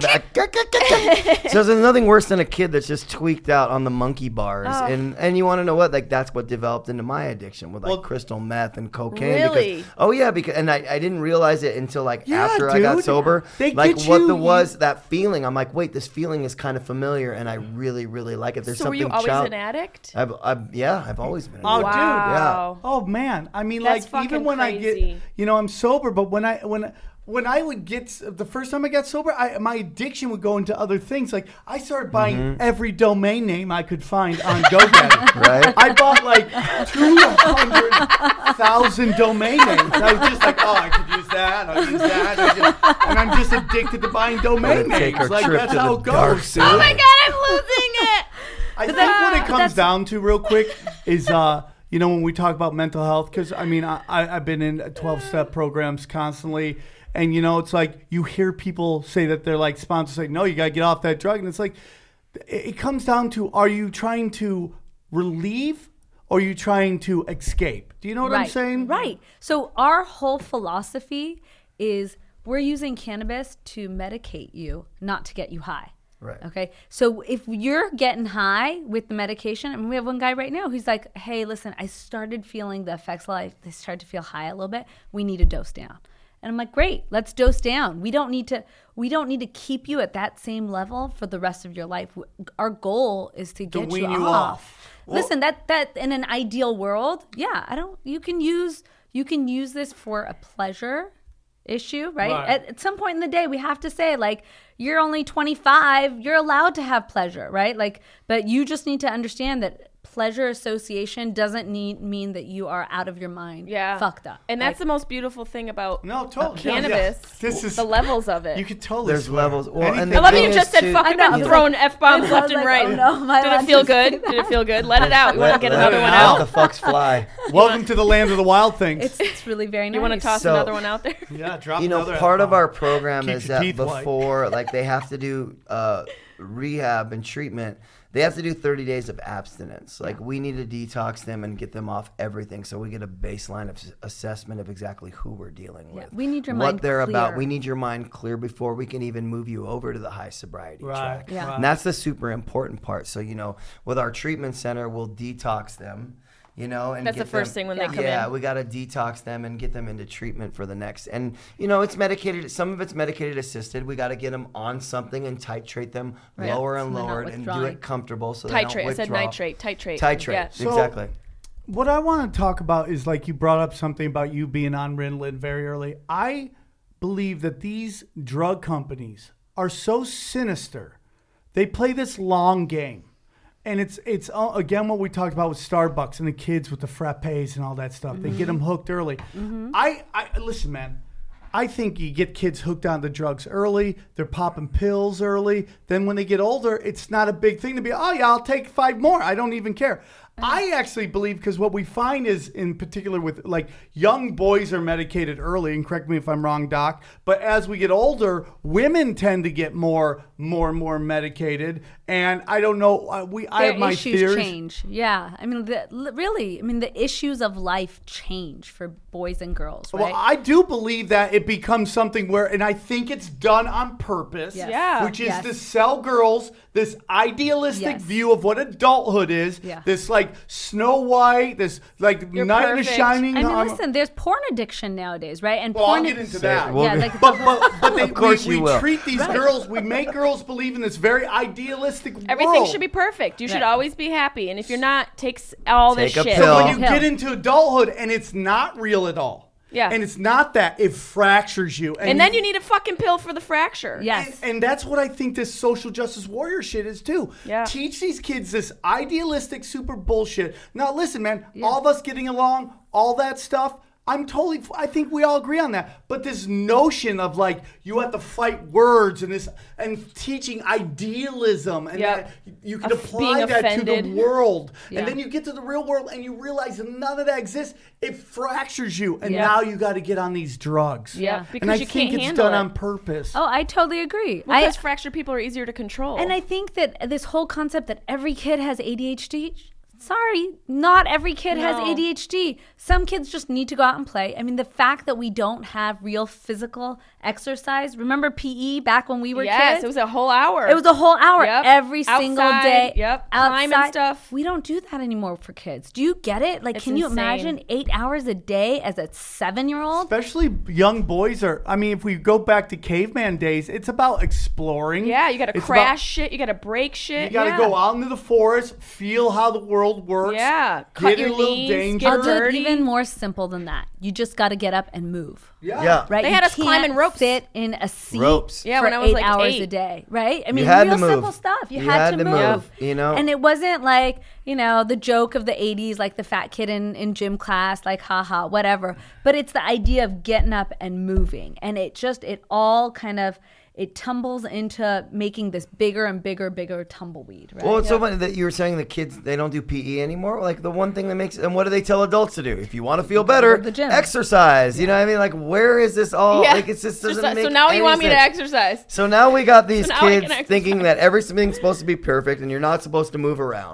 baby. So there's nothing worse than a kid that's just tweaked out on the monkey bars. Oh. And and you want to know what? Like that's what developed into my addiction with like Well- crystal meth and cocaine. Really? Because, oh yeah, because and I, I didn't realize it until like Yeah, after I got dude. sober. They like get what you- the you- was that feeling. I'm like, wait, this feeling is kind of familiar, and I really really like it. There's So were something you always child- an addict? I've, I've, yeah, I've always been. an Oh, addict. dude. Wow. Oh man, I mean, That's like even fucking when I get, crazy. you know, I'm sober, but when I when when I would get the first time I got sober, I, my addiction would go into other things. Like I started buying Mm-hmm. every domain name I could find on GoDaddy. Right? I bought like two hundred thousand domain names. I was just like, oh, I could use that. I'll use that. I just, and I'm just addicted to buying domain Gonna take names. our Like trip that's to how the it dark goes. side. dude. Oh my god, I'm losing it. I think what it comes down to, real quick, is uh, you know, when we talk about mental health, because I mean, I, I, I've been in twelve-step programs constantly, and you know, it's like you hear people say that they're like sponsors say, "No, you gotta get off that drug," and it's like it, it comes down to: are you trying to relieve, or are you trying to escape? Do you know what right. I'm saying? Right. So our whole philosophy is we're using cannabis to medicate you, not to get you high. Right. Okay. So if you're getting high with the medication, I mean, we have one guy right now who's like, hey, listen, I started feeling the effects of life. They started to feel high a little bit. We need to dose down. And I'm like, great, let's dose down. We don't need to, we don't need to keep you at that same level for the rest of your life. Our goal is to get wean you, you off. off. Well- Listen, that, that in an ideal world, yeah, I don't, you can use, you can use this for a pleasure issue, right? Right. At, at some point in the day, we have to say, like, you're only twenty-five, you're allowed to have pleasure, right? Like, but you just need to understand that pleasure association doesn't need mean that you are out of your mind, Yeah. fucked up. And that's Like, the most beautiful thing about No, totally. cannabis. Yeah. This is the levels of it. You could totally. There's swear. levels. Well, Anything- and I the love that thing you just is, said too- fuck I and know, I been was throwing like- F bombs I was left and like, right. oh no, my Did it lunch feel is good? getting Did it feel good? Let it out. You want to get Let another it one out. out? The fucks fly. Welcome to the land of the wild things. It's it's really very nice. You want to toss So- another one out there? yeah, drop You know, another part of F-bomb. our program Keeps is your that teeth white. before, like, they have to do uh, rehab and treatment. They have to do thirty days of abstinence. Like, we need to detox them and get them off everything, so we get a baseline of s- assessment of exactly who we're dealing with. we need your what mind they're about. clear. We need your mind clear before we can even move you over to the high sobriety Right, track. Yeah. right. And that's the super important part. So, you know, with our treatment center, we'll detox them. You know, and That's get the first them- thing when they come yeah, in. we got to detox them and get them into treatment for the next. And you know, it's medicated. Some of it's medicated assisted. We got to get them on something and titrate them Right. lower So and they're not lower and do withdrawing. it comfortable. So they Titrate. don't I said withdraw. nitrate. Titrate. Titrate. Yeah. So- Exactly. What I want to talk about is, like, you brought up something about you being on Ritalin very early. I believe that these drug companies are so sinister. They play this long game. And it's, it's uh, again, what we talked about with Starbucks and the kids with the frappes and all that stuff. They get them hooked early. I, I Listen, man. I think you get kids hooked on the drugs early. They're popping pills early. Then when they get older, it's not a big thing to be, oh, yeah, I'll take five more. I don't even care. I actually believe, because what we find is, in particular with, like, young boys are medicated early, and correct me if I'm wrong, Doc, but as we get older, women tend to get more, more and more medicated. And I don't know, uh, we I Their have my issues theories. change. Yeah, I mean, the, li- really, I mean, the issues of life change for boys and girls, right? Well, I do believe that it becomes something where, and I think it's done on purpose, Yes. Yeah. which is Yes. to sell girls this idealistic Yes. view of what adulthood is. Yeah. This, like, Snow White, this, like, You're knight in the perfect. shining I mean, armor. listen, there's porn addiction nowadays, right? And Well, I'll porn get into that. We'll yeah, get- like But, but, but they, Of course we, you we will. treat these Right. girls, we make girls believe in this very idealistic Everything world. should be perfect. You should Right. always be happy. And if you're not, take s- all this Take a shit. pill. When you Pill. get into adulthood and it's not real at all. Yeah. And it's not that. It fractures you. And then you need a fucking pill for the fracture. yes. And, and that's what I think this social justice warrior shit is too. Yeah. Teach these kids this idealistic super bullshit. Now listen, man, all of us getting along, all that stuff, I'm totally, I think we all agree on that. But this notion of, like, you have to fight words and this, and teaching idealism, and Yep. that you can Of apply being that to offended. the world. Yeah. And then you get to the real world and you realize that none of that exists. It fractures you. And Yeah. now you got to get on these drugs. Yeah, and because I you think can't it's handle done it. on purpose. Oh, I totally agree. Well, I, because fractured people are easier to control. and I think that this whole concept that every kid has A D H D, sorry, not every kid has No. A D H D. Some kids just need to go out and play. I mean, the fact that we don't have real physical exercise. Remember P E back when we were yes, kids? it was a whole hour. It was a whole hour Yep. every single Outside, day. yep. Climbing outside. stuff. We don't do that anymore for kids. Do you get it? Like, It's can you insane. imagine eight hours a day as a seven-year-old? Especially young boys are, I mean, if we go back to caveman days, it's about exploring. Yeah, you got to It's crash about- shit. You got to break shit. You got to yeah. go out into the forest, feel how the world works. Yeah, cut Get in your a little knees, danger. get I'll do it dirty. even more simple than that. You just got to get up and move. Yeah. Yeah. Right? They You had us can't climbing ropes. Sit in a seat Ropes. Yeah, for when I was, eight like, hours eight. a day, right? I mean, had real to move. simple stuff. You, You had, had to to move, move, you know? And it wasn't like, you know, the joke of the eighties, like the fat kid in, in gym class, like, haha, whatever. But it's the idea of getting up and moving. And it just, it all kind of, it tumbles into making this bigger and bigger, bigger tumbleweed, right? Well, it's so funny that you were saying the kids, they don't do P E anymore. Like, the one thing that makes, and what do they tell adults to do? If you want to feel better, to the gym. exercise. You know what I mean? Like, where is this all? Yeah. Like, it's just So- doesn't so, make so now any you want me to sense. exercise. So now we got these So now I kids can thinking exercise. that everything's supposed to be perfect and you're not supposed to move around.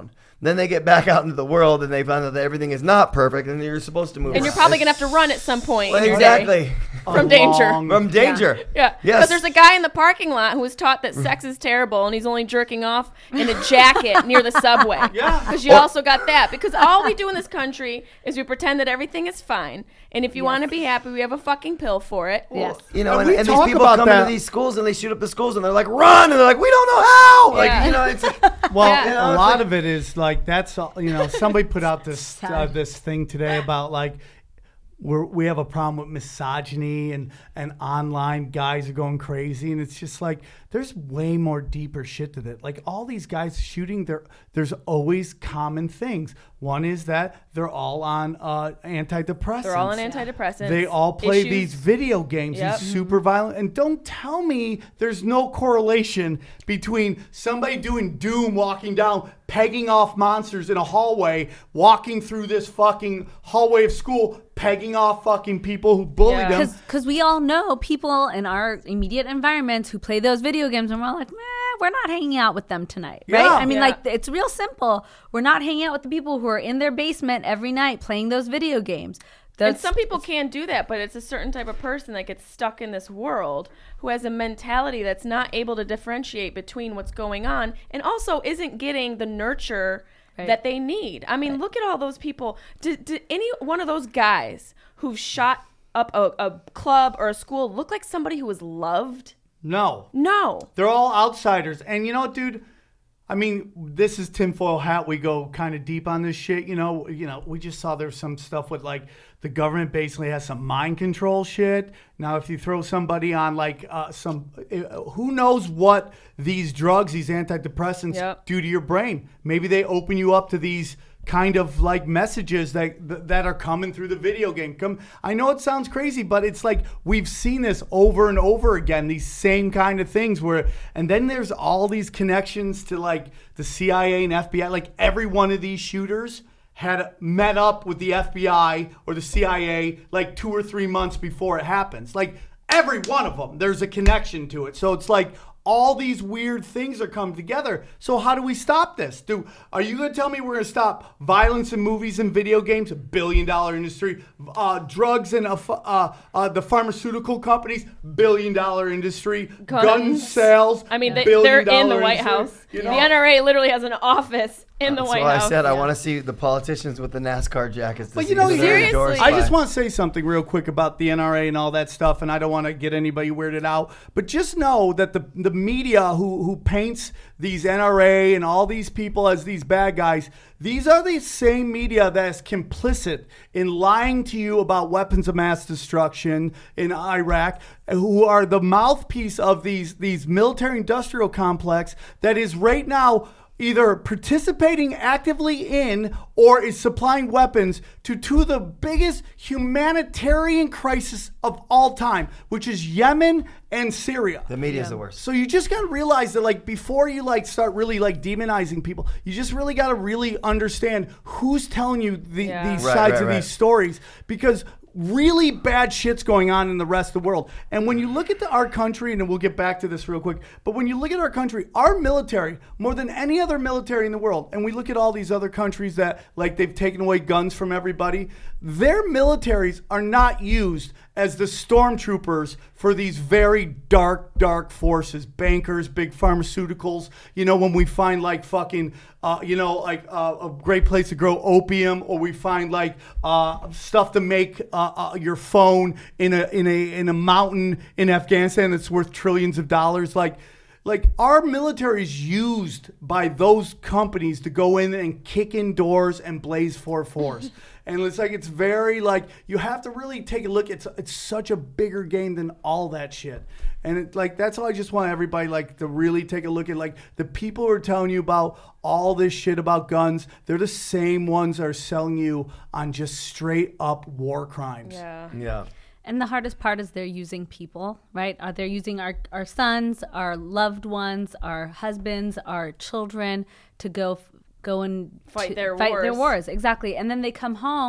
Then they get back out into the world and they find out that everything is not perfect, and you're supposed to move. And you're on. probably gonna have to run at some point. Well, in your day. exactly. From danger. From danger. Yeah. Because Yes. there's a guy in the parking lot who was taught that sex is terrible and he's only jerking off in a jacket near the subway. Yeah. Because you also got that. Because all we do in this country is we pretend that everything is fine. And if you want to be happy, we have a fucking pill for it. Yes. You know, And and, we and these talk people about come that. into these schools and they shoot up the schools and they're like, run! And they're like, we don't know how! Like, Yeah. you know, it's like, Well, Yeah. You know, a it's lot like- of it is like that's all- you know somebody put out this uh, this thing today about like we're, we have a problem with misogyny and and online guys are going crazy, and it's just like there's way more deeper shit to that. Like all these guys shooting, there there's always common things. One is that they're all on uh, antidepressants. They're all on antidepressants. They all play Issues. these video games, Yep. these super violent. And don't tell me there's no correlation between somebody doing Doom walking down, pegging off monsters in a hallway, walking through this fucking hallway of school, pegging off fucking people who bully Yeah. them. Because we all know people in our immediate environments who play those video games, and we're all like, meh, we're not hanging out with them tonight, right? Yeah. I mean, Yeah. like, it's real simple. We're not hanging out with the people who are in their basement every night playing those video games. And That's- some people can do that, but it's a certain type of person that gets stuck in this world who has a mentality that's not able to differentiate between what's going on and also isn't getting the nurture Right. that they need. I mean, look at all those people. Did, did any one of those guys who've shot up a, a club or a school look like somebody who was loved? No. No. They're all outsiders. And you know what, dude? I mean, this is tinfoil hat. We go kind of deep on this shit. You know, you know, we just saw there's some stuff with like the government basically has some mind control shit. Now, if you throw somebody on like uh, some, uh, who knows what these drugs, these antidepressants Yep. do to your brain? Maybe they open you up to these kind of like messages that that are coming through the video game. Come, I know it sounds crazy, but it's like we've seen this over and over again, these same kind of things where, and then there's all these connections to like the C I A and F B I. Like every one of these shooters had met up with the F B I or the C I A like two or three months before it happens. Like every one of them, there's a connection to it. So it's like all these weird things are coming together. So how do we stop this? Do are you going to tell me we're going to stop violence in movies and video games? A billion dollar industry. Uh, drugs and uh, uh, uh, the pharmaceutical companies, billion dollar industry. Guns. Gun sales. I mean, they, billion they're in the dollar White industry. House. You The know? N R A literally has an office in the That's White why House. I said I want to see the politicians with the NASCAR jackets. To But see you know, who they're seriously. endorsed I by. just want to say something real quick about the N R A and all that stuff, and I don't want to get anybody weirded out. But just know that the the media who who paints these N R A and all these people as these bad guys, these are the same media that is complicit in lying to you about weapons of mass destruction in Iraq, who are the mouthpiece of these these military industrial complex that is right now either participating actively in or is supplying weapons to two of the biggest humanitarian crises of all time, which is Yemen and Syria. The media is the worst. So you just got to realize that, like, before you like start really like demonizing people, you just really got to really understand who's telling you the, Yeah. these Right, sides right, of right. these stories, because really bad shit's going on in the rest of the world. And when you look at the, our country, and we'll get back to this real quick, but when you look at our country, our military, more than any other military in the world, and we look at all these other countries that, like, they've taken away guns from everybody, their militaries are not used as the stormtroopers for these very dark, dark forces, bankers, big pharmaceuticals. You know, when we find like fucking, uh, you know, like uh, a great place to grow opium, or we find like uh, stuff to make uh, uh, your phone in a in a in a mountain in Afghanistan that's worth trillions of dollars, like. Like, our military is used by those companies to go in and kick in doors and blaze four fours. And it's like, it's very, like, you have to really take a look. It's it's such a bigger game than all that shit. And, it, like, that's all I just want everybody, like, to really take a look at. Like, the people who are telling you about all this shit about guns, they're the same ones that are selling you on just straight up war crimes. Yeah. Yeah. And the hardest part is they're using people, right? Are they using our, our sons, our loved ones, our husbands, our children to go f- go and Fight to their fight their wars. wars? Exactly. And then they come home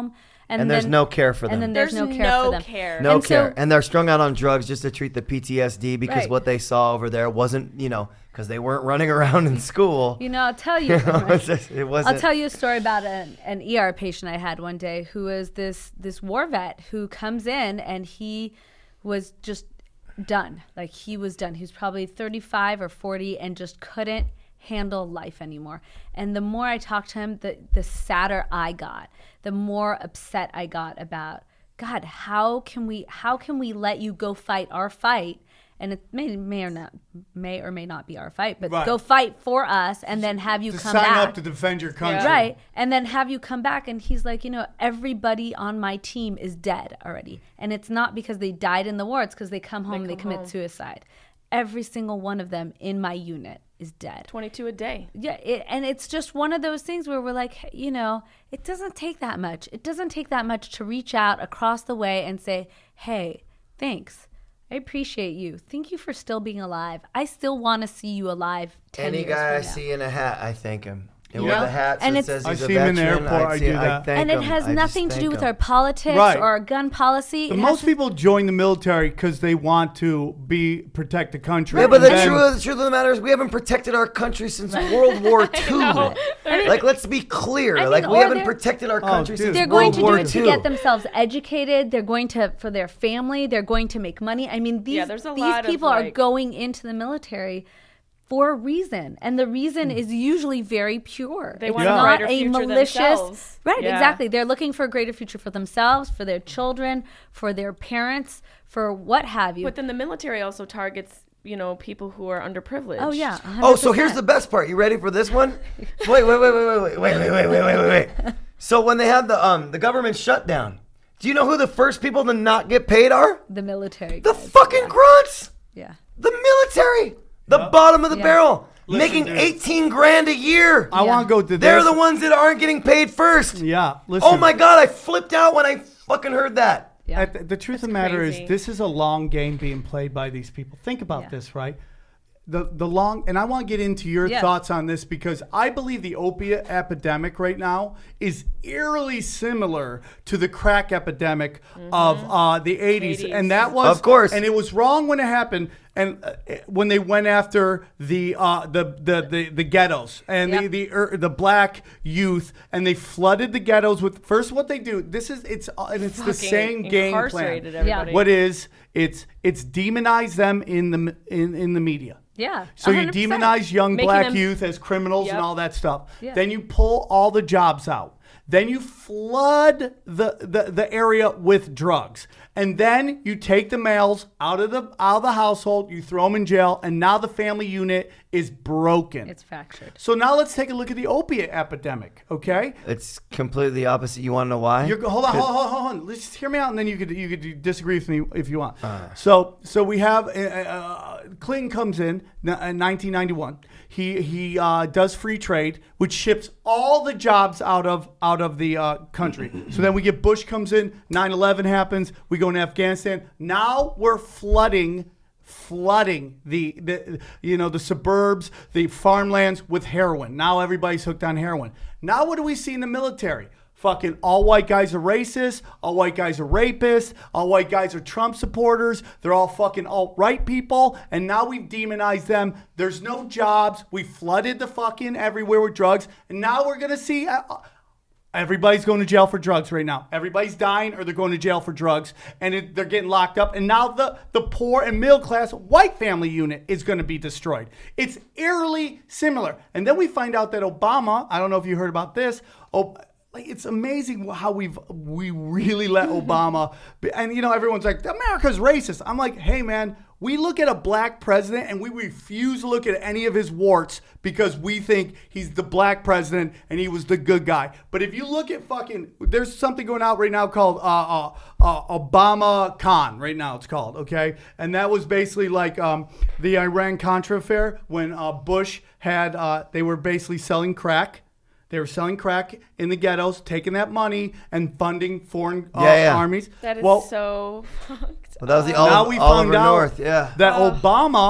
And there's no care for them. And then there's, There's no care no for them. care. No and care. So, And they're strung out on drugs just to treat the P T S D because Right. what they saw over there wasn't, you know, because they weren't running around in school. you know, I'll tell you. You know, it's just- it wasn't. I'll tell you a story about an, an E R patient I had one day who is this this war vet who comes in and he was just done. Like he was done. He was probably thirty-five or forty and just couldn't handle life anymore. And the more I talked to him, the the sadder I got. The more upset I got about, God, how can we how can we let you go fight our fight? And it may may or not may or may not be our fight, but Right. go fight for us and then have you To come sign back. up to defend your country. Right. And then have you come back. And he's like, you know, everybody on my team is dead already. And it's not because they died in the war. It's because they come home and they come commit home. suicide. Every single one of them in my unit is dead. twenty-two a day. Yeah. It, and it's just one of those things where we're like, you know, it doesn't take that much. It doesn't take that much to reach out across the way and say, hey, thanks. I appreciate you. Thank you for still being alive. I still want to see you alive ten Any years guy I from now. see in a hat, I thank him. And Yeah. with the hat And that it's- says I he's a see him in the veteran, airport, I, I see, do I that. thank And it him. has I just nothing to thank do with him. our politics Right. or our gun policy. It Most has- people join the military because they want to be protect the country. Yeah, but the And then- truth, the truth of the matter is we haven't protected our country since World War Two. know. Like, let's be clear. I mean, like, we or haven't they're- protected our Oh, country dude. since They're World going to War do it Two. to get themselves educated. They're going to for their family. They're going to make money. I mean, these Yeah, there's a these lot of, people are like- going into the military for a reason, and the reason Hmm. is usually very pure. They It's want a not brighter a future malicious. themselves. Right, Yeah. exactly. They're looking for a greater future for themselves, for their children, for their parents, for what have you. But then the military also targets, you know, people who are underprivileged. Oh yeah. Oh, so here's one hundred percent. the best part. You ready for this one? Wait, wait, wait, wait, wait, wait, wait, wait, wait, wait, wait, wait. So when they had the um the government shutdown, do you know who the first people to not get paid are? the military. The guys. fucking grunts. Yeah. The military. The bottom of the Yeah. barrel. Listen, making dude. eighteen grand a year. I want to go to They're this. the ones that aren't getting paid first. Yeah. Listen. Oh my God, I flipped out when I fucking heard that. Yeah. At the, the truth of the matter crazy. is, this is a long game being played by these people. Think about Yeah. this, right? The the long, and I want to get into your Yeah. thoughts on this because I believe the opiate epidemic right now is eerily similar to the crack epidemic of uh, the eighties, eighties. and that was Of course. and it was wrong when it happened, and uh, when they went after the uh, the, the the the ghettos and the Yep. the er, the black youth, and they flooded the ghettos with first what they do. This is it's uh, and it's the Fucking same game plan. incarcerated everybody. What is it's it's demonize them in the in, in the media. Yeah. So you one hundred percent. demonize young Making black them- youth as criminals and Yep. all that stuff. Yeah. Then you pull all the jobs out. Then you flood the, the, the area with drugs. And then you take the males out of the out of the household, you throw them in jail, and now the family unit is broken. It's fractured. So now let's take a look at the opiate epidemic, okay? It's completely the opposite. You want to know why? You're, hold on, hold on, hold on, hold on. Let's just hear me out, and then you could you could disagree with me if you want. So so we have uh, uh, Clinton comes in in nineteen ninety-one. He he uh, does free trade, which ships all the jobs out of out of the uh, country. So then we get Bush comes in. nine eleven happens. We go into Afghanistan. Now we're flooding. flooding the, the you know the suburbs, the farmlands with heroin. Now everybody's hooked on heroin. Now what do we see in the military? Fucking all white guys are racist, all white guys are rapists, all white guys are Trump supporters, they're all fucking alt-right people, and now we've demonized them. There's no jobs. We flooded the fucking everywhere with drugs, and now we're gonna see uh, everybody's going to jail for drugs right now. Everybody's dying or they're going to jail for drugs, and it, they're getting locked up. And now the, the poor and middle class white family unit is going to be destroyed. It's eerily similar. And then we find out that Obama, I don't know if you heard about this, oh, like, it's amazing how we've we really let Obama be, and you know everyone's like America's racist. I'm like, hey man, we look at a black president and we refuse to look at any of his warts because we think he's the black president and he was the good guy. But if you look at fucking, there's something going out right now called uh, uh, uh, Obama Con right now it's called, okay? And that was basically like um, the Iran-Contra affair when uh, Bush had, uh, they were basically selling crack. They were selling crack in the ghettos, taking that money and funding foreign uh, Yeah, yeah. armies. That is well, so fucked Well, that was the now Oliver, we Oliver found out North, yeah. that Obama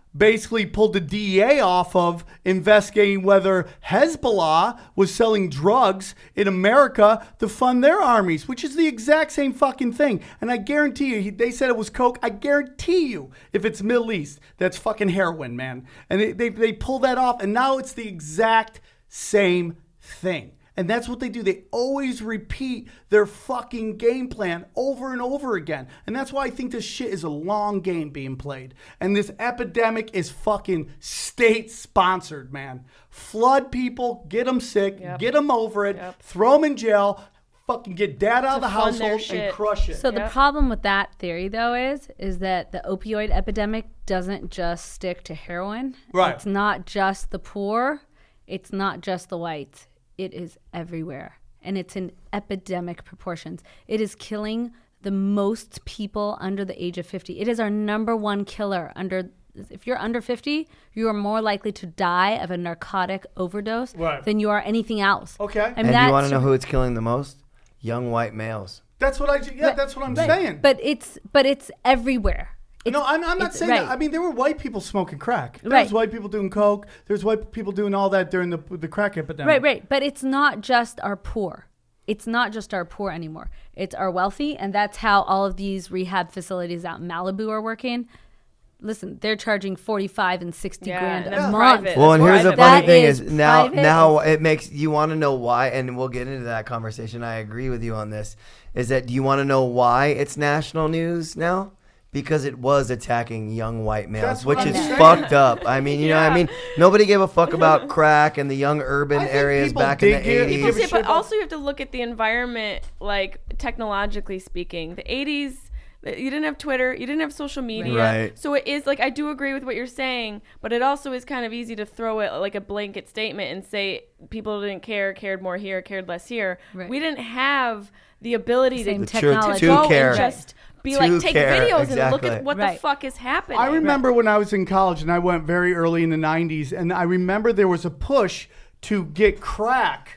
basically pulled the D E A off of investigating whether Hezbollah was selling drugs in America to fund their armies, which is the exact same fucking thing. And I guarantee you, he, they said it was coke. I guarantee you, if it's Middle East, that's fucking heroin, man. And they, they, they pull that off, and now it's the exact same thing. And that's what they do. They always repeat their fucking game plan over and over again. And that's why I think this shit is a long game being played. And this epidemic is fucking state-sponsored, man. Flood people, get them sick, Yep. get them over it, Yep. throw them in jail, fucking get dad out of the fund their household shit. and crush it. So the Yep. problem with that theory, though, is is that the opioid epidemic doesn't just stick to heroin. Right. It's not just the poor. It's not just the whites. It is everywhere, and it's in epidemic proportions. It is killing the most people under the age of fifty. It is our number one killer. Under, if you're under fifty, you are more likely to die of a narcotic overdose Right. than you are anything else. Okay. I mean, And you that's- want to know who it's killing the most? Young white males. That's what I, ju- yeah, that's what I'm Right. saying. But it's but it's everywhere. It's, no, I'm, I'm not it's- saying right. that. I mean, there were white people smoking crack. There Right. was white people doing coke. There's white people doing all that during the the crack epidemic. Right, right. But it's not just our poor. It's not just our poor anymore. It's our wealthy, and that's how all of these rehab facilities out in Malibu are working. Listen, they're charging forty-five and sixty Yeah, grand and a that's month. private. Well, and That's here's the private. funny That thing is is now private. now it makes you want to know why, and we'll get into that conversation. I agree with you on this. Is that do you want to know why it's national news now? Because it was attacking young white males, That's what which I'm is saying. fucked up. I mean, you know what I Yeah. mean? Nobody gave a fuck about crack and the young urban I think areas people back in did the give- People Give a say, eighties. shit but about- also you have to look at the environment, like technologically speaking. The eighties, you didn't have Twitter, you didn't have social media. Right. So it is like, I do agree with what you're saying, but it also is kind of easy to throw it like a blanket statement and say people didn't care, cared more here, cared less here. Right. We didn't have the ability Same to, The technology. to go care. and just be To like, take care, videos and look exactly. at what Right. the fuck is happening. I remember when I was in college, and I went very early in the nineties, and I remember there was a push to get crack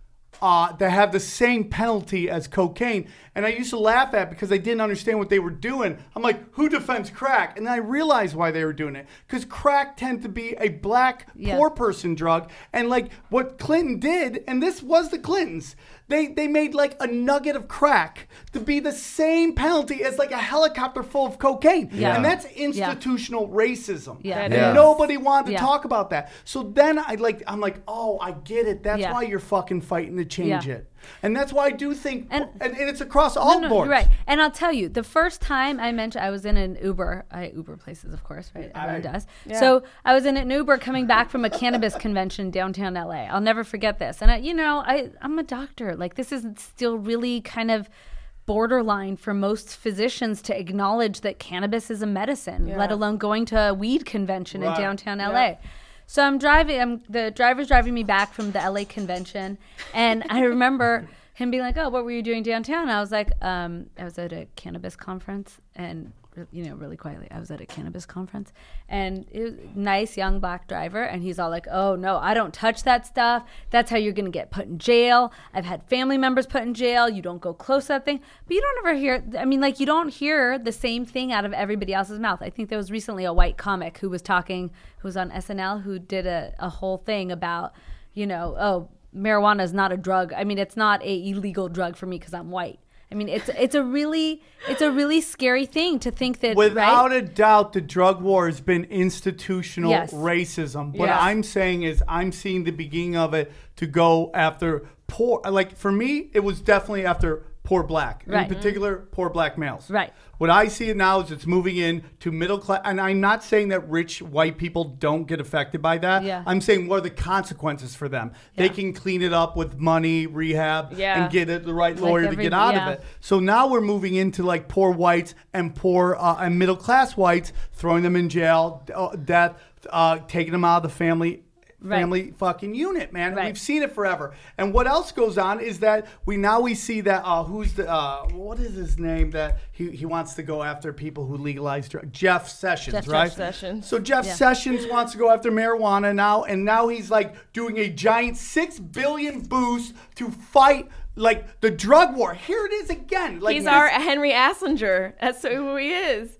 uh, that have the same penalty as cocaine. And I used to laugh at it because I didn't understand what they were doing. I'm like, who defends crack? And then I realized why they were doing it. Because crack tend to be a black Yeah. poor person drug. And like what Clinton did, and this was the Clintons, they, they made like a nugget of crack to be the same penalty as like a helicopter full of cocaine. Yeah. And that's institutional racism. Yeah. And Yeah. nobody wanted to Yeah. talk about that. So then I like I'm like, oh, I get it. That's Yeah. why you're fucking fighting to change Yeah. it. And that's why I do think And- and, and it's across all No, no, boards. you're right. And I'll tell you, the first time I mentioned, I was in an Uber. I Uber places, of course, right? Everyone I- does. Yeah. So I was in an Uber coming back from a cannabis convention downtown L A. I'll never forget this. And I, you know, I I'm a doctor. Like this is still really kind of borderline for most physicians to acknowledge that cannabis is a medicine, Yeah. let alone going to a weed convention Right. in downtown Yeah. L A. So I'm driving. I'm the driver's driving me back from the L A convention, and I remember him being like, "Oh, what were you doing downtown?" I was like, um, "I was at a cannabis conference," and you know, really quietly, I was at a cannabis conference, and it was a nice young black driver, and he's all like, "Oh no, I don't touch that stuff. That's how you're gonna get put in jail. I've had family members put in jail. You don't go close to that thing." But you don't ever hear. I mean, like you don't hear the same thing out of everybody else's mouth. I think there was recently a white comic who was talking, who was on S N L, who did a, a whole thing about, you know, oh, marijuana is not a drug. I mean, it's not a illegal drug for me because I'm white. I mean, it's it's a really it's a really scary thing to think that Without right? a doubt, the drug war has been institutional Yes. racism. What Yes. I'm saying is, I'm seeing the beginning of it to go after poor. Like for me, it was definitely after poor black, Right. in particular, poor black males. Right. What I see it now is it's moving in to middle class, and I'm not saying that rich white people don't get affected by that. Yeah. I'm saying what are the consequences for them? They Yeah. can clean it up with money, rehab, Yeah. and get it, the right Like lawyer to every- get out yeah. of it. So now we're moving into like poor whites and poor uh, and middle class whites, throwing them in jail, uh, death, uh, taking them out of the family. Right. Family fucking unit, man. Right. We've seen it forever. And what else goes on is that we now we see that uh, who's the uh, what is his name that he, he wants to go after people who legalize drugs? Jeff Sessions, Jeff- Jeff right? Sessions. So Jeff Yeah. Sessions wants to go after marijuana now, and now he's like doing a giant six billion boost to fight like the drug war. Here it is again. Like He's this- our Henry Asslinger. That's who he is.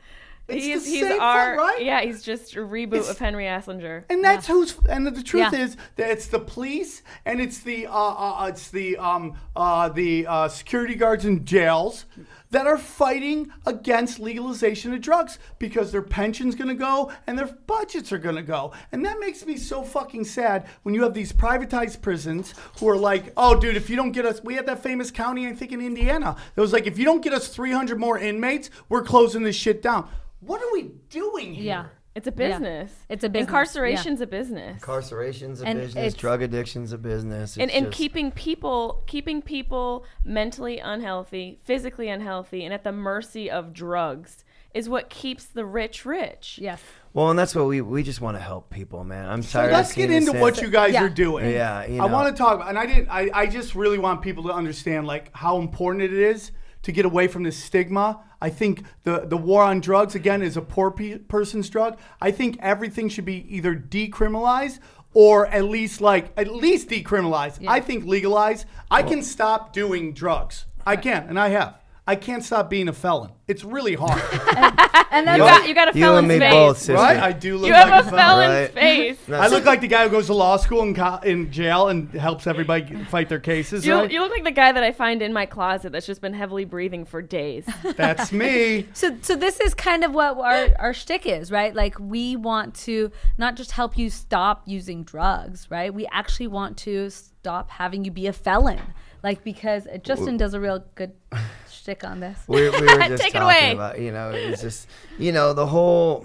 It's he's the he's same our fuck, right? yeah. He's just a reboot It's- of Henry Asslinger. And that's who's. And the, the truth Yeah. is that it's the police and it's the uh, uh, it's the um uh the uh, security guards in jails that are fighting against legalization of drugs because their pension's going to go and their budgets are going to go. And that makes me so fucking sad when you have these privatized prisons who are like, oh, dude, if you don't get us, we had that famous county, I think in Indiana, that was like, if you don't get us three hundred more inmates, we're closing this shit down. What are we doing here? Yeah. It's a business. It's a business, Incarceration's a business. Incarceration's a And business. it's- Drug addiction's a business. and It's and just- keeping people keeping people mentally unhealthy, physically unhealthy, and at the mercy of drugs is what keeps the rich rich. Yes. Well, and that's what we we just want to help people, man. I'm So tired. let's of get seeing into the what same- you guys Yeah. are doing. Yeah, you I know. want to talk, and I didn't. I, I just really want people to understand like how important it is to get away from this stigma. I think the the war on drugs again is a poor pe- person's drug. I think everything should be either decriminalized or at least like at least decriminalized. I think legalized. I can stop doing drugs. I can, and I have. I can't stop being a felon. It's really hard. And then You got you got a You felon's and me face. both, sister. Right? I do look You like have a a felon. felon's Right. face. I look like the guy who goes to law school and co- in jail and helps everybody fight their cases. You, Right? you look like the guy that I find in my closet that's just been heavily breathing for days. That's me. So, so this is kind of what our, our shtick is, right? Like, we want to not just help you stop using drugs, right? We actually want to stop having you be a felon. Like, because Justin does a real good shtick on this. We, we were just Take it talking away. about, you know, it's just, you know, the whole.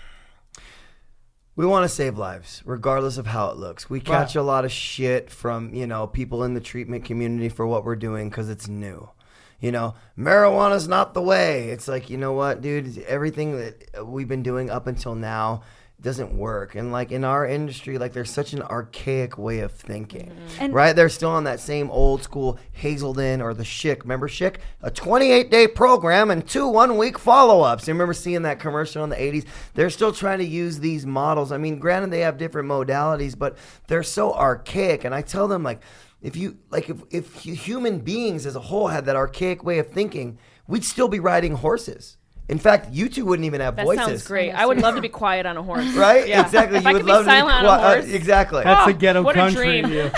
We want to save lives, regardless of how it looks. We catch Right. a lot of shit from, you know, people in the treatment community for what we're doing because it's new. You know, marijuana's not the way. It's like, you know what, dude? Everything that we've been doing up until now doesn't work. And like in our industry, like there's such an archaic way of thinking, And- right? They're still on that same old school Hazelden or the Schick. Remember Schick? A twenty-eight day program and two one week follow-ups. You remember seeing that commercial in the eighties? They're still trying to use these models. I mean, granted they have different modalities, but they're so archaic. And I tell them like, if you like, if, if human beings as a whole had that archaic way of thinking, we'd still be riding horses. In fact, you two wouldn't even have That voices. sounds great. I would love to be quiet on a horse. Right? Yeah. Exactly. If you I would could be love silent to on be a qui- uh, horse. exactly. That's Oh, a ghetto what a country. dream. You.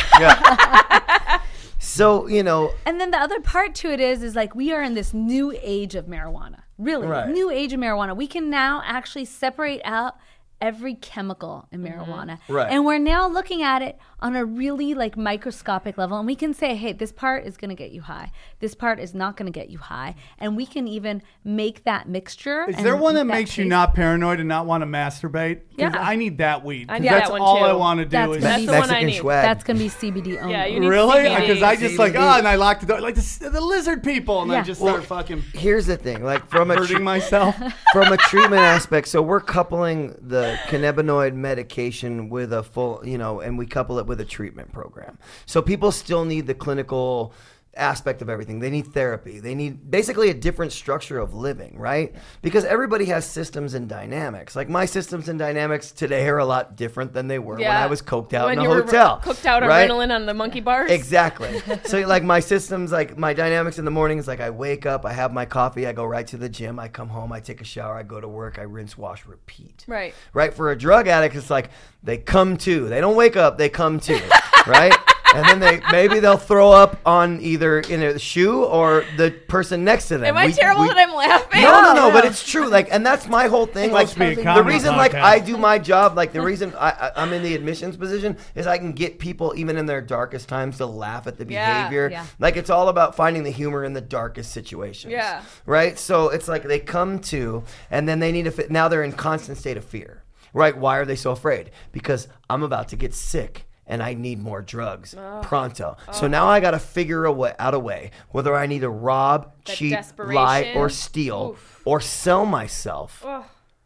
Yeah. So, you know, And then the other part to it is, is like we are in this new age of marijuana. Really, Right. new age of marijuana. We can now actually separate out every chemical in marijuana. Right. And we're now looking at it on a really like microscopic level. And we can say, hey, this part is going to get you high. This part is not going to get you high. And we can even make that mixture. Is and there one eat that makes you taste. not paranoid and not want to masturbate? 'Cause Yeah. I need that weed. 'cause I need that's that one all I too. want to do That's is. gonna That's be- the one I Mexican need. swag. That's going to be C B D only. Yeah, you need Really? C B D. Because I just like, C B D. oh, and I locked the door. Like the, the lizard people. And I Yeah. just Well, start fucking here's the thing. Like from a hurting tr- myself. from a treatment aspect, so we're coupling the cannabinoid medication with a full, you know, and we couple it with a treatment program. So people still need the clinical aspect of everything. They need therapy. They need basically a different structure of living, right? Because everybody has systems and dynamics. Like my systems and dynamics today are a lot different than they were when I was coked out when in a you were hotel. cooked out on right? Ritalin on the monkey bars. Exactly. So like my systems, like my dynamics in the morning is like I wake up, I have my coffee, I go right to the gym, I come home, I take a shower, I go to work, I rinse, wash, repeat. Right. Right. For a drug addict, it's like they come to. They don't wake up, they come to. Right. And then they maybe they'll throw up on either in a shoe or the person next to them. Am I We- terrible we- that I'm laughing? no, no, no, but it's true. Like, and that's my whole thing. Like, Supposed to be a the comedy reason, like, podcast. I do my job, like, the reason I, I, I'm in the admissions position is I can get people, even in their darkest times, to laugh at the Yeah, behavior. yeah. Like, it's all about finding the humor in the darkest situations. Yeah. Right. So it's like they come to, and then they need to fit. Now they're in constant state of fear. Right. Why are they so afraid? Because I'm about to get sick. And I need more drugs pronto. So now I got to figure a way, out a way, whether I need to rob, That cheat, lie, desperation. or steal, Oof. or sell myself. Ugh.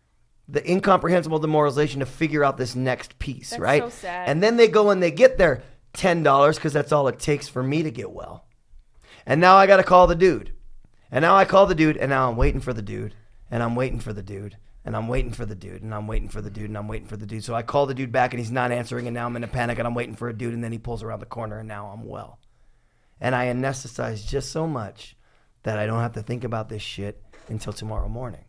The incomprehensible demoralization to figure out this next piece, That's right? so sad. And then they go and they get their ten dollars because that's all it takes for me to get well. And now I got to call the dude. And now I call the dude, and now I'm waiting for the dude, and I'm waiting for the dude. And I'm waiting for the dude, and I'm waiting for the dude, and I'm waiting for the dude. So I call the dude back, and he's not answering, and now I'm in a panic, and I'm waiting for a dude, and then he pulls around the corner, and now I'm well. And I anesthetize just so much that I don't have to think about this shit until tomorrow morning.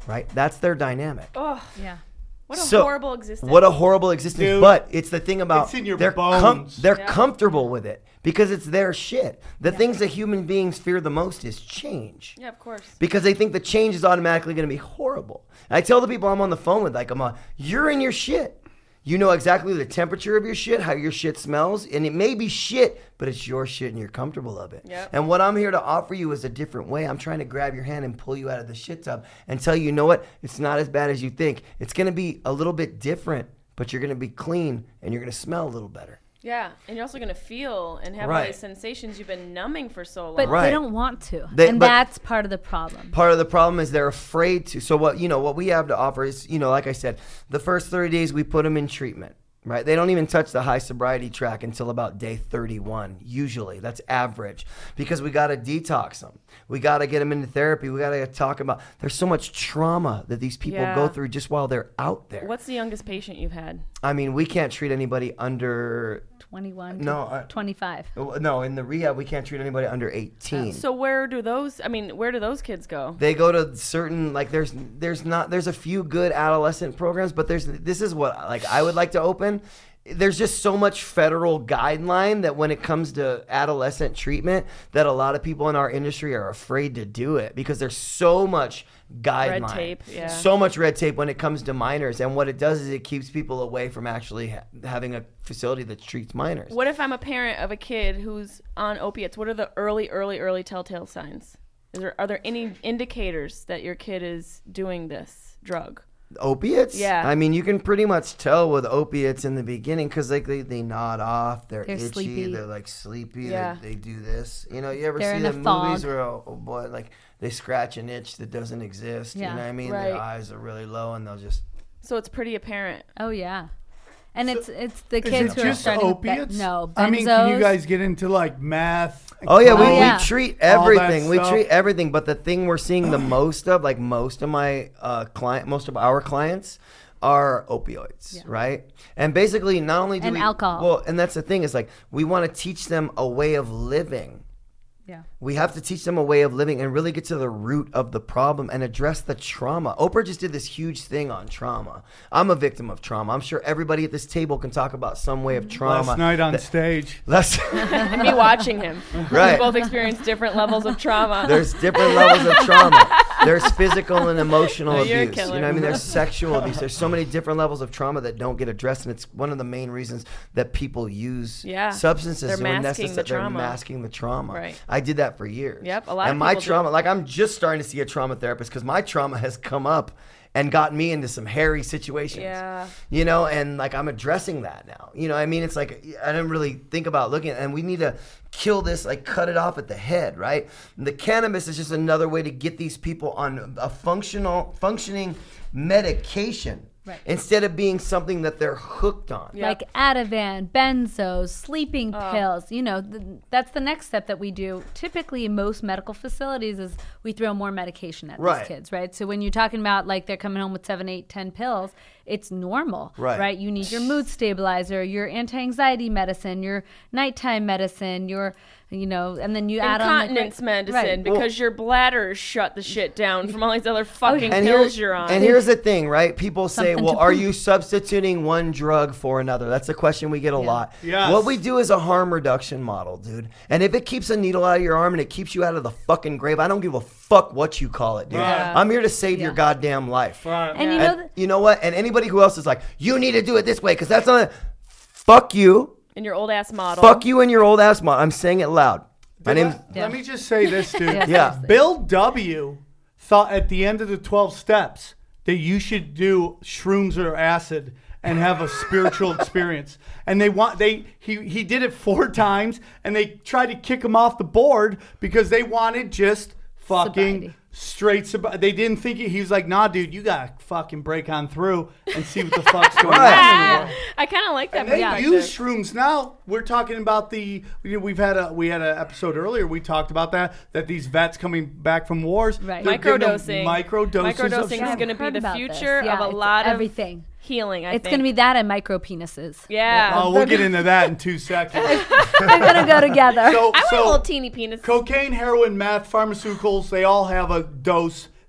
right? That's their dynamic. Oh, Yeah. what a So, horrible existence. What a horrible existence. Dude, but it's the thing about it's in your they're bones. they're Yeah. comfortable with it because it's their shit. The things that human beings fear the most is change. Yeah, of course. Because they think the change is automatically going to be horrible. And I tell the people I'm on the phone with, like, I'm a, you're in your shit. You know exactly the temperature of your shit, how your shit smells, and it may be shit, but it's your shit and you're comfortable of it. Yep. And what I'm here to offer you is a different way. I'm trying to grab your hand and pull you out of the shit tub and tell you, you know what? It's not as bad as you think. It's going to be a little bit different, but you're going to be clean and you're going to smell a little better. Yeah, and you're also going to feel and have all Right. these sensations you've been numbing for so long. But Right. they don't want to. They- and but- that's part of the problem. Part of the problem is they're afraid to. So what, you know, what we have to offer is, you know, like I said, the first thirty days we put them in treatment. Right, they don't even touch the high sobriety track until about day thirty-one. Usually, that's average, because we got to detox them. We got to get them into therapy. We got to talk about. There's so much trauma that these people Yeah. go through just while they're out there. What's the youngest patient you've had? I mean, we can't treat anybody under. twenty-one to No, uh, twenty-five. No, in the rehab, we can't treat anybody under eighteen. So where do those? I mean, where do those kids go? They go to certain, like, there's there's not there's a few good adolescent programs, but there's this is what like I would like to open. There's just so much federal guideline that when it comes to adolescent treatment, that a lot of people in our industry are afraid to do it because there's so much guideline, Red tape, yeah. so much red tape when it comes to minors. And what it does is it keeps people away from actually ha- having a facility that treats minors. What if I'm a parent of a kid who's on opiates? What are the early, early, early telltale signs? Is there are there any indicators that your kid is doing this drug? Opiates? Yeah. I mean, you can pretty much tell with opiates in the beginning because like they, they nod off, they're, They're itchy, sleepy. they're like sleepy, Yeah. they, they do this. You know, you ever They're see in the a movies fog. where oh, oh boy, like they scratch an itch that doesn't exist. Yeah. You know what I mean? Right. Their eyes are really low and they'll just. So it's pretty apparent. Oh yeah, and it's it's the Is kids it who are just starting with be- opiates? no, I mean, can you benzos. guys get into like meth? and Oh yeah, we, Oh, yeah. we treat All that everything. We stuff. treat everything, but the thing we're seeing the most of, like most of my uh, client, most of our clients, are opioids, Yeah. right? And basically, not only do And we alcohol. well, and that's the thing is like we want to teach them a way of living. Yeah. We have to teach them a way of living and really get to the root of the problem and address the trauma. Oprah just did this huge thing on trauma. I'm a victim of trauma. I'm sure everybody at this table can talk about some way of trauma. Last night on that- stage. Last, And me watching him. Right. We both experience different levels of trauma. There's different levels of trauma. There's physical and emotional No, you're a abuse. You know killer. what I mean? There's sexual abuse. There's so many different levels of trauma that don't get addressed, and it's one of the main reasons that people use Yeah. substances. They're when masking necessa- the They're trauma. masking the trauma. Right. I did that for years. Yep, a lot of And my people do. trauma, like I'm just starting to see a trauma therapist because my trauma has come up and gotten me into some hairy situations. Yeah. You know, and like I'm addressing that now. You know, I mean, it's like I didn't really think about looking at, and we need to kill this, like cut it off at the head, right? The cannabis is just another way to get these people on a functional, functioning medication. Right. Instead of being something that they're hooked on. Yeah. Like Ativan, benzos, sleeping Oh. pills. You know, th- that's the next step that we do. Typically, in most medical facilities, is we throw more medication at Right. these kids, right? So when you're talking about like they're coming home with seven, eight, ten pills, it's normal, Right. right? You need your mood stabilizer, your anti-anxiety medicine, your nighttime medicine, your, you know, and then you add on like, Incontinence medicine right. because your bladder shut the shit down from all these other fucking And pills here's, you're on. and here's the thing, right? People say, Something well, to are poop. you substituting one drug for another? That's a question we get a lot. Yes. What we do is a harm reduction model, dude. And if it keeps a needle out of your arm and it keeps you out of the fucking grave, I don't give a fuck what you call it, dude. Right. I'm here to save your Yeah. goddamn life. Right. And you Yeah. know, And th- you know what? And anybody who else is like, you need to do it this way because that's not. Fuck you. in your old ass model. Fuck you and your old ass mom. I'm saying it loud. My name's. Let, let me just say this, dude. Yeah. Yeah. Bill W. thought at the end of the twelve steps that you should do shrooms or acid and have a spiritual experience. And they want they he he did it four times and they tried to kick him off the board because they wanted just fucking Sobriety. straight sobriety. They didn't think it, he was like, nah, dude, you gotta fucking break on through and see what the fuck's going Right. on anymore. I kind of like that. And they perspective. use shrooms now. We're talking about the. You know, we've had a we had an episode earlier. We talked about that that these vets coming back from wars, Right. they're giving them Microdosing. Micro doses of Microdosing is shrooms. going to be Heard the about future this. Yeah, of a it's lot of everything. healing. I it's think going to be that and micro penises. Yeah. Oh, we'll get into that in two seconds. They're going to go together. So, I want a so little teeny penis. cocaine, heroin, meth, pharmaceuticals, they all have a dose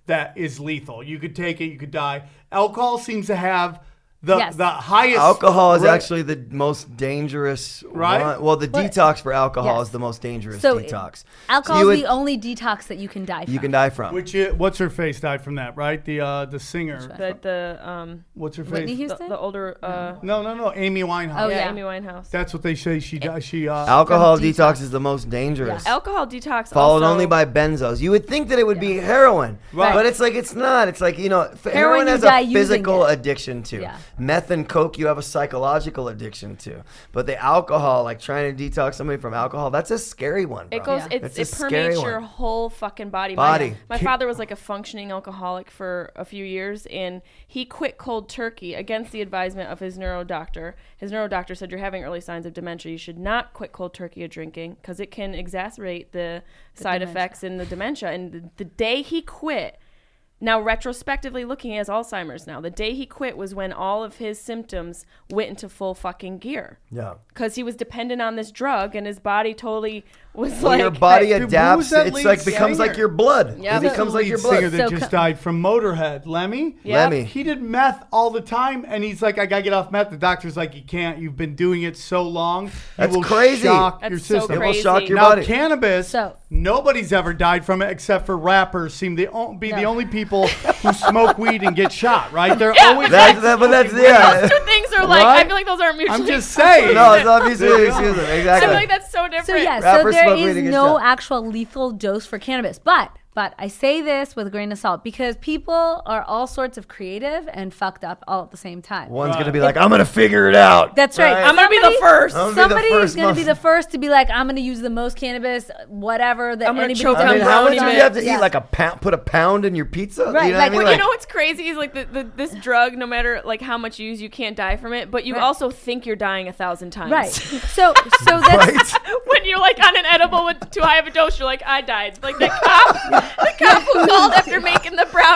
that is lethal. You could take it, you could die. Alcohol seems to have the Yes. the highest. Alcohol is ra- actually the most dangerous. Right? one- Well, the But- detox for alcohol Yes. is the most dangerous So detox. Alcohol So is you the would- only detox that you can die from. you can die from. Which is, what's her face died from that, right? The uh, the singer. The, the um What's her Whitney face? the, Houston? the older uh No, no, no. Amy Winehouse. Oh, yeah, yeah. Amy Winehouse. That's what they say. She died. She uh, Alcohol From detox. detox. is the most dangerous. Alcohol detox Followed also, only by benzos. You would think that it would be heroin, Right. but it's like it's not. It's like you know, f- heroin you has die a using physical it. addiction to. Yeah. Meth and coke, you have a psychological addiction to. But the alcohol, like trying to detox somebody from alcohol, that's a scary one. Bro. It goes. Yeah. It's, That's a it scary permeates one. your whole fucking body. Body. My, my father was like a functioning alcoholic for a few years, and he quit cold turkey against the advisement of his neuro doctor. His neuro doctor said, "You're having early signs of dementia. You should not quit cold turkey of drinking because it can exacerbate the, side dementia. effects and the dementia." And the, the day he quit. Now, retrospectively looking, he has Alzheimer's now. The day he quit was when all of his symptoms went into full fucking gear. Yeah. Because he was dependent on this drug, and his body totally was Well, like... your body Dude, who adapts. was that It's lead like becomes singer? like your blood. Yeah. It becomes like lead your singer blood. that So just co- died from Motorhead, Lemmy. Yeah. Lemmy. He did meth all the time, and he's like, I gotta get off meth. The doctor's like, you can't. You've been doing it so long. You That's will crazy. Shock That's your so system. It will crazy. shock your Now, body. cannabis, So- nobody's ever died from it except for rappers seem to o- be the No. only people who smoke weed and get shot, right? They're Yeah, always That's that, but that's yeah. Those two things are like, Right? I feel like those aren't mutually I'm just saying. No, it's not mutually Yeah. exclusive. I Exactly. feel like that's so different. So yeah, Rappers so there smoke weed is and get no shot. actual lethal dose for cannabis, but but I say this with a grain of salt because people are all sorts of creative and fucked up all at the same time. One's gonna be like, I'm gonna figure it out. That's right. I'm going to be the Somebody- first. I'm gonna be the Somebody first is going to be month. the first to be like, I'm going to use the most cannabis, whatever that I'm gonna anybody's choke I ever mean, on how much brownie do man. you have to Yeah. eat? Like a pound, put a pound in your pizza? Right, You know like- what I mean? Well, you Like, know what's crazy is like the, the this drug, no matter like how much you use, you can't die from it. But you Right. also think you're dying a thousand times. Right. So so that's when you're like on an edible with too high of a dose, you're like, I died. Like the cop, the cop who called after making the brownies.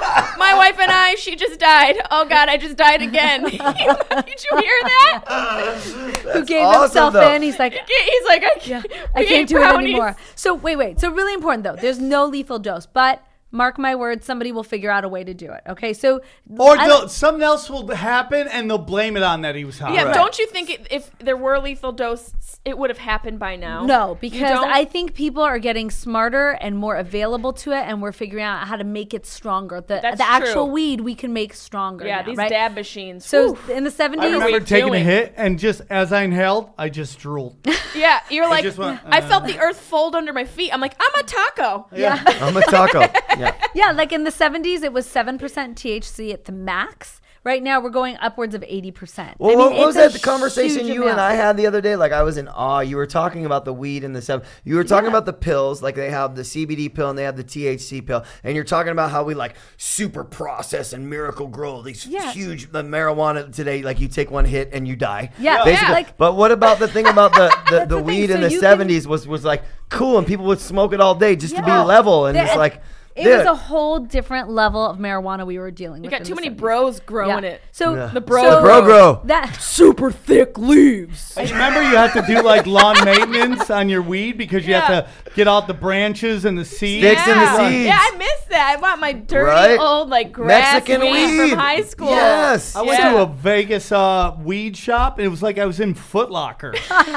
My wife and I, she just died. Oh God, I just died again. Did you hear that? who gave awesome, himself though. in. He's like, He's like, I can't, I we can't ate do it brownies. anymore. So wait, wait. So really important though. There's no lethal dose, but mark my words, somebody will figure out a way to do it. Okay, so Or I- they'll- something else will happen, and they'll blame it on that he was high. Yeah, Right. don't you think it, if there were lethal dose, it would have happened by now? No, You because don't? I think people are getting smarter and more available to it, and we're figuring out how to make it stronger. The That's the actual true. weed we can make stronger. Yeah, now, these right? dab machines. So whew. in the I seventies, remember you taking doing? a hit, and just as I inhaled, I just drooled. Yeah, you're like, just went, I uh, felt the earth fold under my feet. I'm like, I'm a taco. yeah, I'm a taco. Yeah. yeah, like in the seventies, it was seven percent T H C at the max. Right now, we're going upwards of eighty percent. Well, I mean, what, what was it's a that the conversation huge you and amount. I had the other day? Like I was in awe. You were talking about the weed and the seven. You were talking Yeah. about the pills, like they have the C B D pill and they have the T H C pill, and you're talking about how we like super process and miracle grow these Yeah. huge the marijuana today. Like you take one hit and you die. Yeah, basically. yeah. Like- but what about the thing about the the, That's the the thing. weed So in the you can- seventies was was like cool, and people would smoke it all day just to be Yeah. level, and There- it's like. It dude, was a whole different level of marijuana we were dealing You with. got in too the many seventies. bros growing Yeah. it. So Yeah. The bro, so bro grow. that super thick leaves. And remember, you have to do like lawn maintenance on your weed because you Yeah. have to get out the branches and the seeds. Sticks and the yeah. seeds. Yeah, I miss that. I want my dirty Right? old like grass Mexican weed, weed. from high school. Yes. I went Yeah. to a Vegas uh, weed shop, and it was like I was in Foot Locker.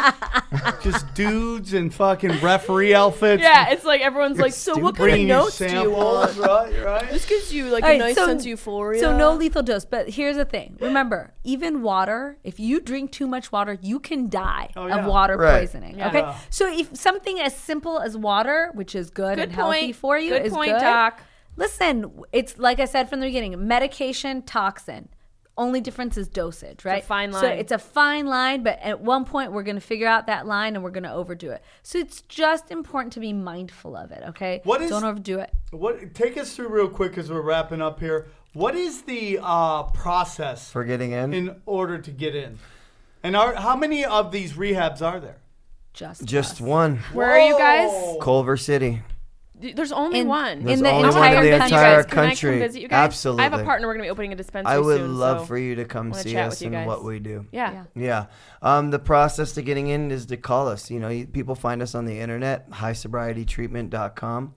Just dudes in fucking referee outfits. Yeah, it's like everyone's like, so what kind of bringing you notes do you samples, want? right, right? This gives you like All a right, nice so- sense of euphoria. So no lethal dose, but here's the thing. Remember, even water, if you drink too much water, you can die Oh, yeah. of water Right. poisoning. Yeah. Okay? Yeah. So if something as simple as water, which is good, Good and healthy point. for you, Good is point, good. Doc. Listen, it's like I said from the beginning, medication, toxin. Only difference is dosage, right? fine So line. it's a fine line, but at one point we're going to figure out that line and we're going to overdo it. So it's just important to be mindful of it, okay? What is- Don't overdo it. What? Take us through real quick because we're wrapping up here. What is the uh, process For getting in? in order to get in? And are, how many of these rehabs are there? Just Just us. one. Where are you guys? Whoa. Culver City. There's only In- one. There's in the only one entire in the country. entire Can I come country. visit you guys? Absolutely. I have a partner. We're going to be opening a dispensary I would soon, love so for you to come wanna see chat us with you and guys. what we do. Yeah. Yeah. Yeah. Um, the process to getting in is to call us. You know, you, people find us on the internet, high sobriety treatment dot com.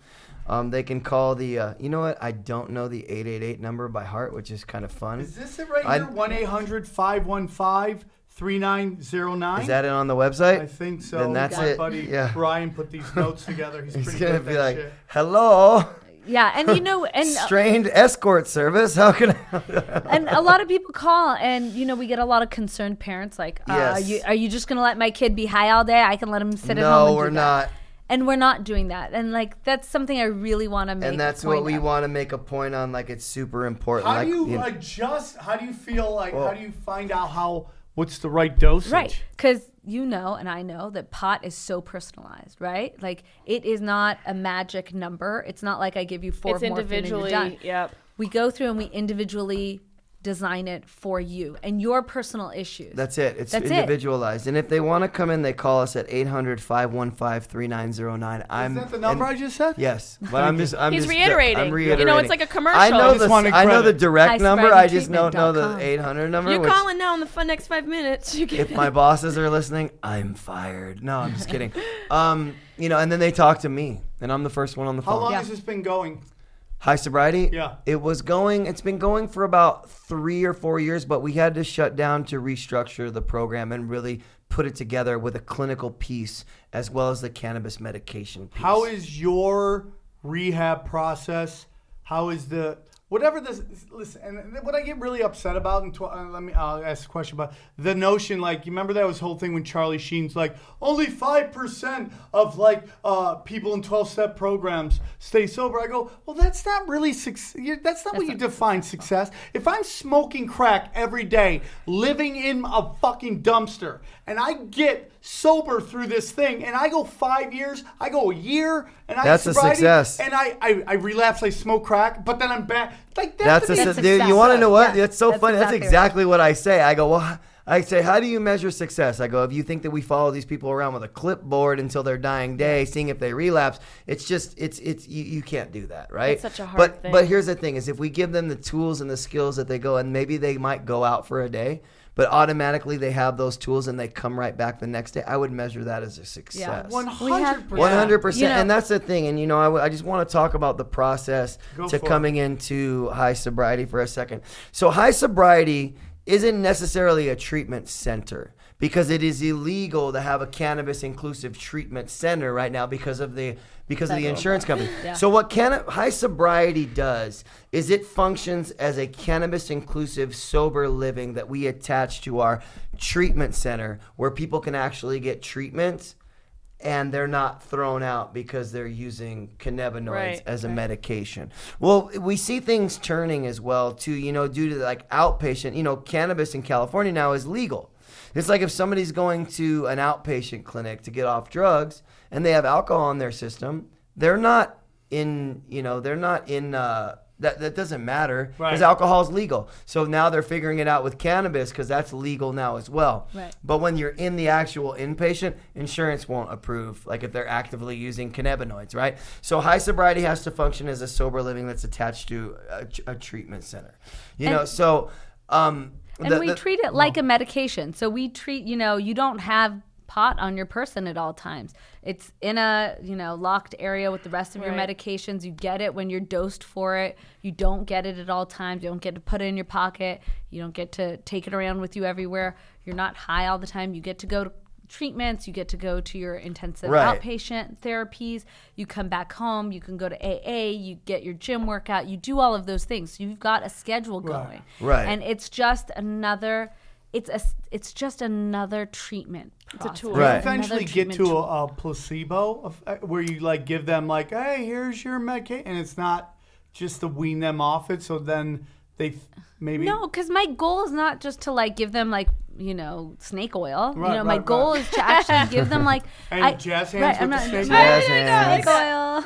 Um, they can call the, uh, you know what? I don't know the eight eight eight number by heart, which is kind of fun. Is this it right I- here? one eight hundred five one five three nine zero nine? Is that it on the website? I think so. Then that's My it. buddy Yeah. Brian put these notes together. He's, He's pretty going to good be at that like, shit. hello, Yeah, and you know, and strained escort service. How can I? and a lot of people call, and you know, we get a lot of concerned parents like, uh, Yes. are you are you just gonna let my kid be high all day? I can let him sit at home. No, and we're do that. not. And we're not doing that. And like that's something I really want to make. And that's a point what we of. want to make a point on. Like, it's super important. How like, do you, know- adjust? How do you feel like? Well- how do you find out how? What's the right dosage? Right, because you know, and I know that pot is so personalized, right? Like it is not a magic number. It's not like I give you four It's morphine and you're individually. done. Yep. We go through and we individually design it for you and your personal issues. That's it. It's That's it. individualized. And if they want to come in, they call us at eight hundred, five one five, three nine zero nine. I'm Is that the number and- I just said? Yes, but I'm just. I'm He's just, reiterating. I'm You know, reiterating. it's like a commercial. I know Just the. wanted I know the credit. direct number. I just don't know the highspreadingtreatment dot com. eight hundred number. You're which, calling now in the fun next five minutes. You get if my bosses are listening, I'm fired. No, I'm just kidding. Um, you know, and then they talk to me, and I'm the first one on the How phone. long Yeah. has this been going? High sobriety? Yeah. It was going, it's been going for about three or four years, but we had to shut down to restructure the program and really put it together with a clinical piece as well as the cannabis medication piece. How is your rehab process? How is the whatever this? Listen, and what I get really upset about, and tw- uh, let me I'll ask a question about the notion. Like, you remember that was whole thing when Charlie Sheen's like, only five percent of like uh, people in twelve-step programs stay sober. I go, well, that's not really success. That's not what you define success. If I'm smoking crack every day, living in a fucking dumpster, and I get sober through this thing, and I go five years, I go a year, and I That's a sobriety, success. And I, I I relapse, I smoke crack, but then I'm back. Like That's that's, a, the- That's dude. success. You want to know what? Yeah, That's so that's funny. That's exactly right. exactly what I say. I go, well, I say, how do you measure success? I go, if you think that we follow these people around with a clipboard until their dying day, seeing if they relapse, it's just, it's, it's, you, you can't do that, right? It's such a hard but, thing. But here's the thing: is if we give them the tools and the skills that they go, and maybe they might go out for a day, but automatically they have those tools and they come right back the next day. I would measure that as a success. one We have- hundred percent. One hundred percent, You know- and that's the thing. And you know, I, w- I just want to talk about the process Go to for coming into high sobriety for a second. So, high sobriety isn't necessarily a treatment center because it is illegal to have a cannabis inclusive treatment center right now because of the because of the Federal insurance company. Yeah. So, what canna- high sobriety does is it functions as a cannabis inclusive sober living that we attach to our treatment center where people can actually get treatment and they're not thrown out because they're using cannabinoids Right, as a right. medication. Well, we see things turning as well too, you know, due to like outpatient, you know, cannabis in California now is legal. It's like if somebody's going to an outpatient clinic to get off drugs and they have alcohol in their system, they're not in, you know, they're not in uh That, that doesn't matter because Right. alcohol is legal. So now they're figuring it out with cannabis because that's legal now as well. Right. But when you're in the actual inpatient, insurance won't approve, like if they're actively using cannabinoids, right? So high sobriety has to function as a sober living that's attached to a, a treatment center. You know, And- so... Um, And the- we the- treat it like a medication. So we treat, you know, you don't have pot on your person at all times. It's in a, you know, locked area with the rest of your Right. medications. You get it when you're dosed for it. You don't get it at all times. You don't get to put it in your pocket. You don't get to take it around with you everywhere. You're not high all the time. You get to go to treatments. You get to go to your intensive Right. outpatient therapies. You come back home. You can go to A A. You get your gym workout. You do all of those things. You've got a schedule going. Right. And it's just another it's a it's just another treatment It's a tool. You Right. eventually Another get to treatment a, a placebo of, uh, where you like give them like, hey, here's your medication, and it's not just to wean them off it. So then they f- maybe No, because my goal is not just to like give them like you know snake oil. Right, you know, my right, goal right. is to actually give them like And jazz hands right, I'm with not, the snake I'm not oil? doing Jazz snake oil.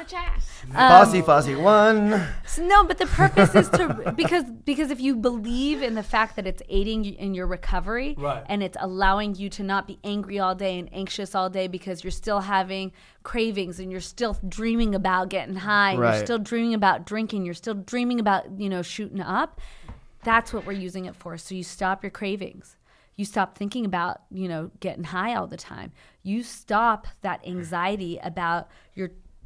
Fosse, Fosse, one. So, no, but the purpose is to because because if you believe in the fact that it's aiding you in your recovery Right. and it's allowing you to not be angry all day and anxious all day because you're still having cravings and you're still dreaming about getting high, and Right. you're still dreaming about drinking, you're still dreaming about, you know, shooting up. That's what we're using it for. So you stop your cravings. You stop thinking about, you know, getting high all the time. You stop that anxiety about your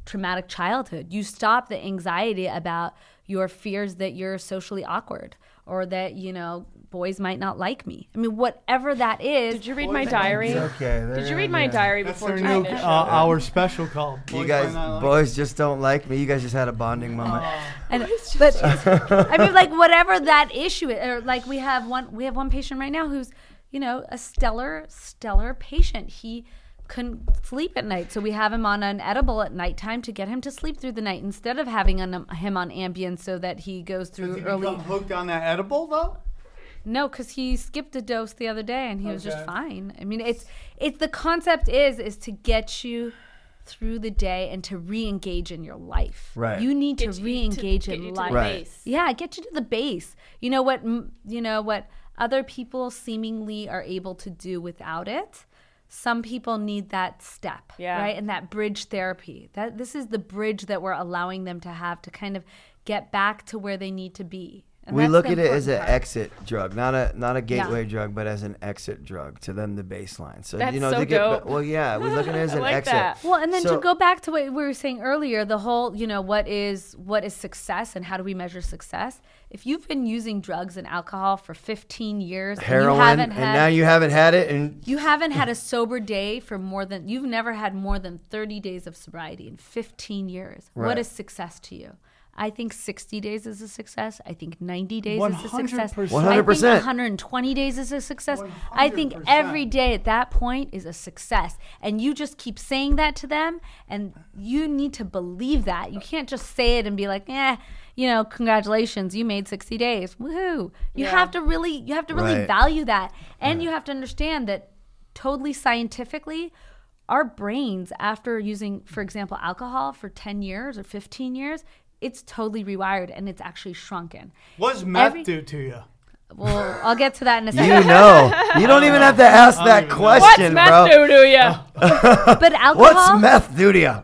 traumatic childhood. You stop the anxiety about your fears that you're socially awkward or that, you know, boys might not like me. I mean, whatever that is. Did you read my diary? Okay. Did you read my diary That's before their new Tuesday? uh, our special call. You Boys guys, might not like boys just don't like me. You guys just had a bonding moment. And, but I mean, like whatever that issue is, or like we have one, we have one patient right now who's, you know, a stellar, stellar patient. He couldn't sleep at night, so we have him on an edible at nighttime to get him to sleep through the night instead of having an, him on Ambien so that he goes through Has he early. become hooked on that edible though? No, because he skipped a dose the other day and he was just Okay. fine. I mean, it's it's the concept is is to get you through the day and to re-engage in your life. Right. You need to Get you to- re-engage get in you to the life. Right. base. Yeah, get you to the base. You know what? m- You know what other people seemingly are able to do without it. Some people need that step, Yeah. right? And that bridge therapy. That this is the bridge that we're allowing them to have to kind of get back to where they need to be. And We that's look the at it as an important part. exit drug, not a not a gateway drug, but as an exit drug to then the baseline. So That's you know, so to get dope. ba- well, yeah, we look at it as I an like exit. that. Well, and then So- to go back to what we were saying earlier, the whole, you know, what is what is success and how do we measure success? If you've been using drugs and alcohol for fifteen years, heroin, and you haven't and had now you haven't had it, and you haven't had a sober day for more than you've never had more than thirty days of sobriety in fifteen years. Right. What is success to you? I think sixty days is a success. I think ninety days one is a hundred success. percent. one hundred I think percent. one hundred twenty days is a success. I think one hundred percent. every day at that point is a success. And you just keep saying that to them, and you need to believe that. You can't just say it and be like, eh, you know, congratulations, you made sixty days. Woohoo. You Yeah. have to really, you have to really Right. value that. And you have to understand that totally scientifically, our brains, after using, for example, alcohol for ten years or fifteen years, it's totally rewired and it's actually shrunken. What does meth Every- do to you? Well, I'll get to that in a you second. know, you don't even have to ask that even know. What's question, meth bro. do to you? But alcohol, What's meth do to you?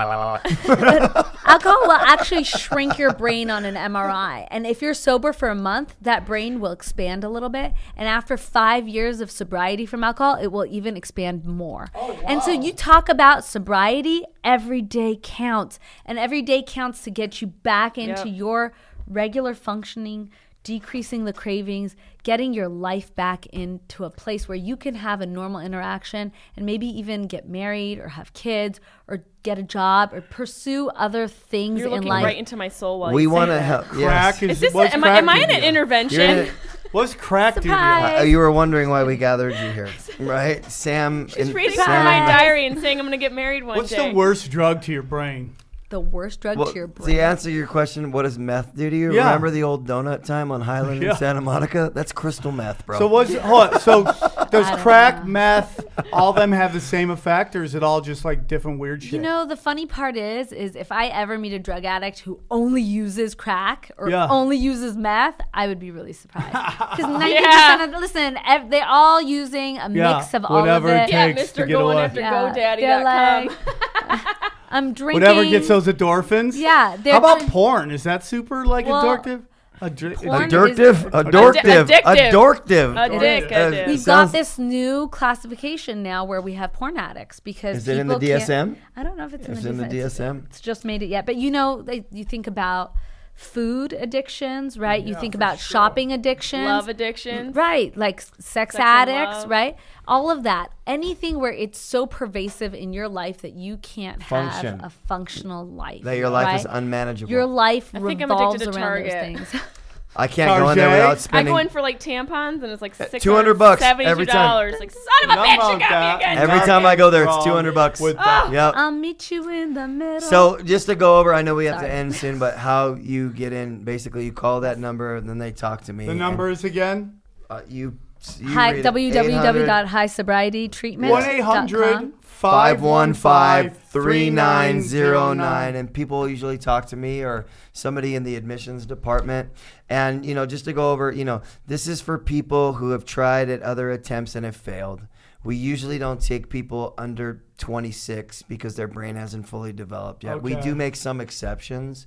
alcohol will actually shrink your brain on an M R I. And if you're sober for a month, that brain will expand a little bit. And after five years of sobriety from alcohol, it will even expand more. And so you talk about sobriety, every day counts. And every day counts to get you back into Yep. your regular functioning, decreasing the cravings, getting your life back into a place where you can have a normal interaction and maybe even get married or have kids or get a job or pursue other things You're in looking life. right into my soul while We you want say to that. help. Crack Yes. is. Is this? what's A, am I? crack Am I do in to an you? intervention? You're in a- What's crack do to you? Surprise. Uh, you were wondering why we gathered you here, right? Sam. She's and reading Sam from my and- diary and saying I'm going to get married one What's day. the worst drug to your brain? The worst drug Well, to your brain. to answer your question, what does meth do to you? Yeah. Remember the old donut time on Highland Yeah. in Santa Monica? That's crystal meth, bro. So what's hold on, so does don't crack, know. meth, all of them have the same effect, or is it all just like different weird shit? You know, the funny part is, is if I ever meet a drug addict who only uses crack or Yeah. only uses meth, I would be really surprised. Because ninety Yeah. percent of, listen, ev- they're all using a Yeah, mix of all whatever of it it. yeah, takes to Mister get Going away. after Yeah, GoDaddy they're dot com. like, I'm drinking. Whatever gets those endorphins. Yeah, they're How about drink- porn? Is that super like Well, addictive? Addri- porn addictive? Addictive, is- addictive, Addictive. addictive. Addic- Uh, We've sounds- got this new classification now where we have porn addicts because Is it in the people can't- D S M? I don't know if it's in It's the in the D S M. D S M. It's just made it yet. But you know, they, you think about food addictions, right? You think about shopping addictions. Love addictions. Right, like s- sex, Sex and addicts, love. right? All of that. Anything where it's so pervasive in your life that you can't Function. have a functional life. That your life is right? unmanageable. Your life I think I'm revolves addicted to around those Target. things. I can't go in there Target? without I spending. go in for like tampons and it's like six two hundred bucks every seventy time. dollars. Like son of a bitch, you got me again. Every time I go there, it's two hundred bucks. With that. Yep. I'll meet you in the middle. So just to go over, I know we have Sorry. to end soon, but how you get in? Basically, you call that number, and then they talk to me. The and, numbers again? uh, you. you Hi, read it. w w w dot high sobriety treatment one eight hundred five five one one five five three nine zero nine, and people usually talk to me or somebody in the admissions department. And you know, just to go over, you know, this is for people who have tried at other attempts and have failed. We usually don't take people under twenty-six because their brain hasn't fully developed yet. We Okay. do make some exceptions.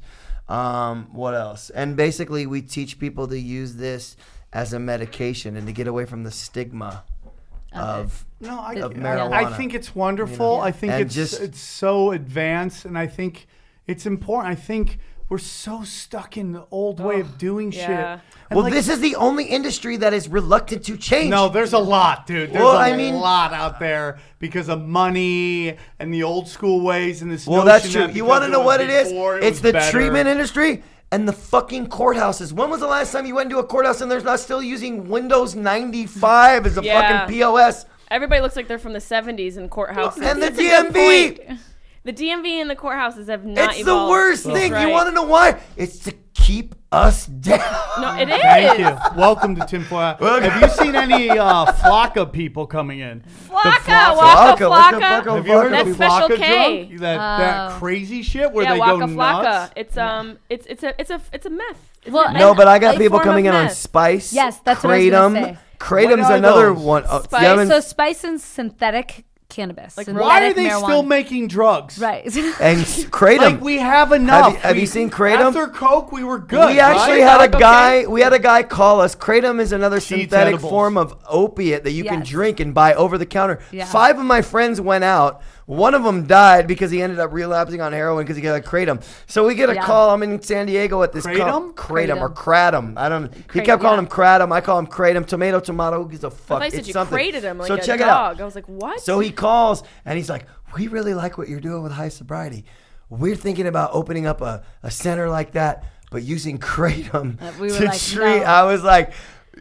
Um, what else? And basically, we teach people to use this as a medication and to get away from the stigma of. No, I, Of I, marijuana. I think it's wonderful. I think And it's just- it's so advanced, and I think it's important. I think we're so stuck in the old way of doing yeah. shit. And Well, like, this is the only industry that is reluctant to change. no, there's a lot, dude. There's Well, a I mean- lot out there because of money and the old school ways and this. Well, notion that's true. that You because want to know was what it is? before, it It's was the better. treatment industry and the fucking courthouses. When was the last time you went into a courthouse and there's not still using Windows ninety-five as a Yeah. fucking P O S? Everybody looks like they're from the seventies in courthouses. And the That's a D good M V. point. The D M V and the courthouses have not It's evolved. the worst That's thing. right. You want to know why? It's to keep us down. No, it is. Thank you. Welcome to Tinfoil. Welcome. Have you seen any uh, Flocka people coming in? Flocka, Flocka. Waka Flocka, what's the Flocka. Flocka? Have you heard That's of Special Flocka K. drunk? That that Oh. crazy shit where Yeah, they Waka go Flocka. nuts. It's um, it's it's a it's a it's a meth. It's Well, a meth. No, but I got a people form coming of in on meth. spice. Yes, that's what I was kratom. gonna say. Kratom's What are another those? one. Oh, Spice? you haven't- So spice and synthetic cannabis. Like, synthetic Why are they marijuana. still making drugs? Right. and s- kratom. Like we have enough. Have you- have We- you seen Kratom? After Coke, we were good. we actually right? had a Okay. guy. We had a guy call us. Kratom is another Seeds synthetic edibles. form of opiate that you can Yes. drink and buy over the counter. Yeah. Five of my friends went out. One of them died because he ended up relapsing on heroin because he got a kratom. So we get a Yeah. call. I'm in San Diego at this Kratom? co- kratom or kratom. I don't. He Krat- kept calling yeah. him kratom. I call him kratom. Tomato, tomato. Who gives a I fuck? thought you said It's you something. crated him like so a check dog. it out. I was like, what? So he calls and he's like, "We really like what you're doing with high sobriety. We're thinking about opening up a, a center like that, but using kratom Uh, we were to like, treat." no. I was like,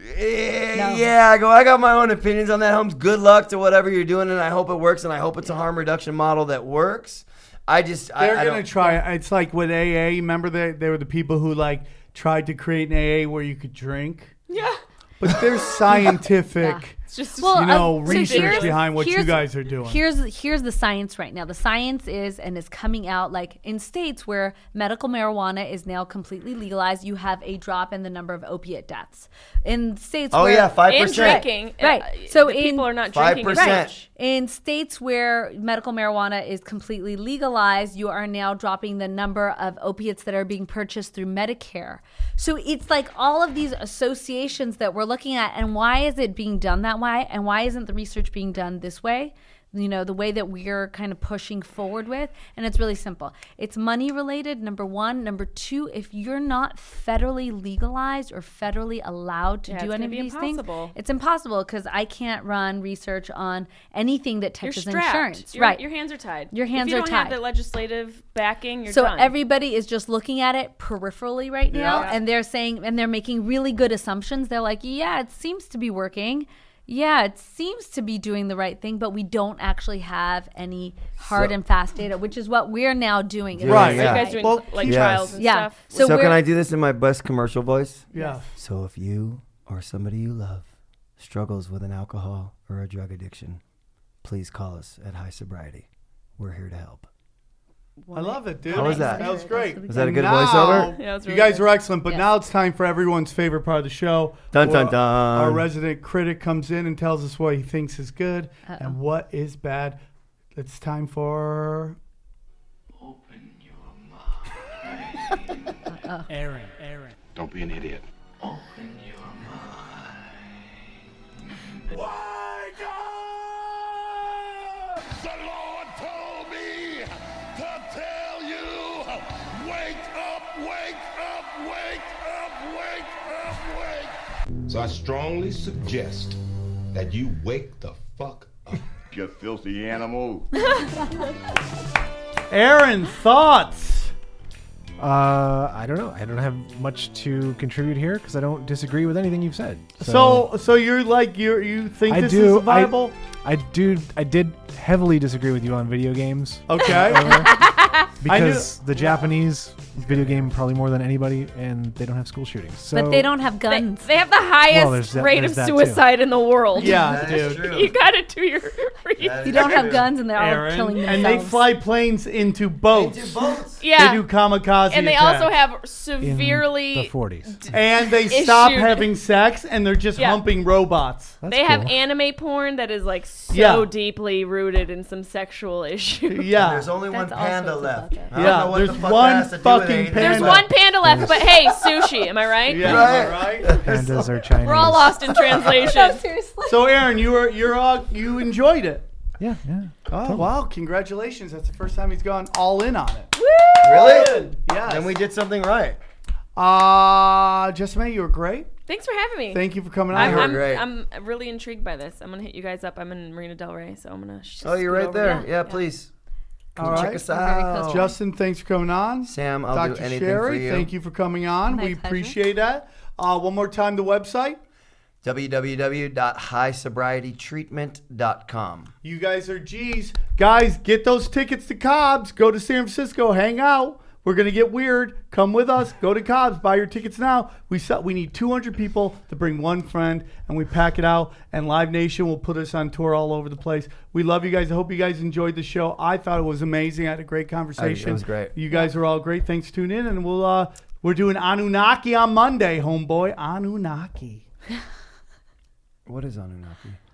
eh, No. "Yeah." I go, "I got my own opinions on that, Holmes. Good luck to whatever you're doing, and I hope it works, and I hope it's a harm reduction model that works." I just, I, They're I gonna don't. try. It's like with A A. Remember they they were the people who like tried to create an A A where you could drink. yeah. But there's scientific, It's just Well, you know, uh, so research here's- behind what you here's- guys are doing. Here's here's the science right now. The science is and is coming out like in states where medical marijuana is now completely legalized. You have a drop in the number of opiate deaths. In states, Oh where, yeah, five and percent. drinking. Right. Uh, So the in- people are not five drinking as percent. much. In states where medical marijuana is completely legalized, you are now dropping the number of opiates that are being purchased through Medicare. So it's like all of these associations that we're looking at, and why is it being done that way? And why isn't the research being done this way? You know, the way that we're kind of pushing forward with. And it's really simple. It's money related, number one. Number two, if you're not federally legalized or federally allowed to Yeah, do it's any gonna of be these impossible. things, it's impossible because I can't run research on anything that You're touches strapped. insurance. Your, right. Your hands are tied. Your hands if you are don't have tied. the legislative backing, you're so done. everybody is just looking at it peripherally right now, Yeah. and they're saying, and they're making really good assumptions. They're like, yeah, it seems to be working. Yeah, it seems to be doing the right thing, but we don't actually have any hard So- and fast data, which is what we're now doing. in Right, this Are yeah. you guys doing Well, like yes. trials and Yeah. stuff? So, So, we're, can I do this in my best commercial voice? Yeah. So if you or somebody you love struggles with an alcohol or a drug addiction, please call us at High Sobriety. We're here to help. I love it, dude. How was that? That was great. Was that a And good now- voiceover? Yeah, it was you really guys good. were excellent, but Yeah. now it's time for everyone's favorite part of the show. Dun, where dun, dun. Our resident critic comes in and tells us what he thinks is good and what is bad. It's time for Open your mind. Aaron, Aaron. Don't be an idiot. Open your The Lord told me to tell you, wake up, wake up, wake up, wake up, wake. So I strongly suggest that you wake the fuck up. You filthy animal. Aaron. Thoughts? Uh, I don't know. I don't have much to contribute here because I don't disagree with anything you've said. So, so you're like you you think I this do. is viable? I, I do. I did heavily disagree with you on video games. Okay. Because the Japanese video game probably more than anybody, and they don't have school shootings. So but they don't have They, guns. they have the highest Well, there's that- rate there's of that too. suicide in the world. Yeah, That is dude. true. You got to do your research. you don't have guns, and they're all Aaron, killing themselves. and they fly planes into boats. Into boats. Yeah. They do kamikaze and they attacks. also have in severely. the forties. And they stop issued- having sex, and they're just Yeah. humping robots. That's They have cool. anime porn that is like so Yeah. deeply rooted in some sexual issues. Yeah. There's only one That's all panda sorts of left. stuff. that. I don't Yeah, know what there's the fuck one that has to do with fucking anything, panda. There's but- one panda left, but hey, sushi. Am I right? Yeah, Right. right. Pandas are Chinese. We're all lost in translation. Seriously. So, Aaron, you were you're uh, you enjoyed it. Yeah, yeah. Oh wow! Congratulations! That's the first time he's gone all in on it. Really? Yes. Then we did something right. Uh Jessica, you were great. Thanks for having me. Thank you for coming I'm, on. I'm, great. I'm really intrigued by this. I'm gonna hit you guys up. I'm in Marina Del Rey, so I'm gonna. Just Oh, you're scoot right over. there. Yeah, please. Come All check right. us We're very close out. to Justin, thanks for coming on. Sam, I'll Doctor do anything Sherry, for you. thank you for coming on. My we pleasure. appreciate that. Uh, one more time, the website. w w w dot high sobriety treatment dot com. You guys are G's. Guys, get those tickets to Cobb's. Go to San Francisco. Hang out. We're going to get weird. Come with us. Go to Cobb's. Buy your tickets now. We sell, we need two hundred people to bring one friend, and we pack it out. And Live Nation will put us on tour all over the place. We love you guys. I hope you guys enjoyed the show. I thought it was amazing. I had a great conversation. It was great. You guys are all great. Thanks for tuning in. And we'll, uh, we're doing Anunnaki on Monday, homeboy. Anunnaki. What is Anunnaki?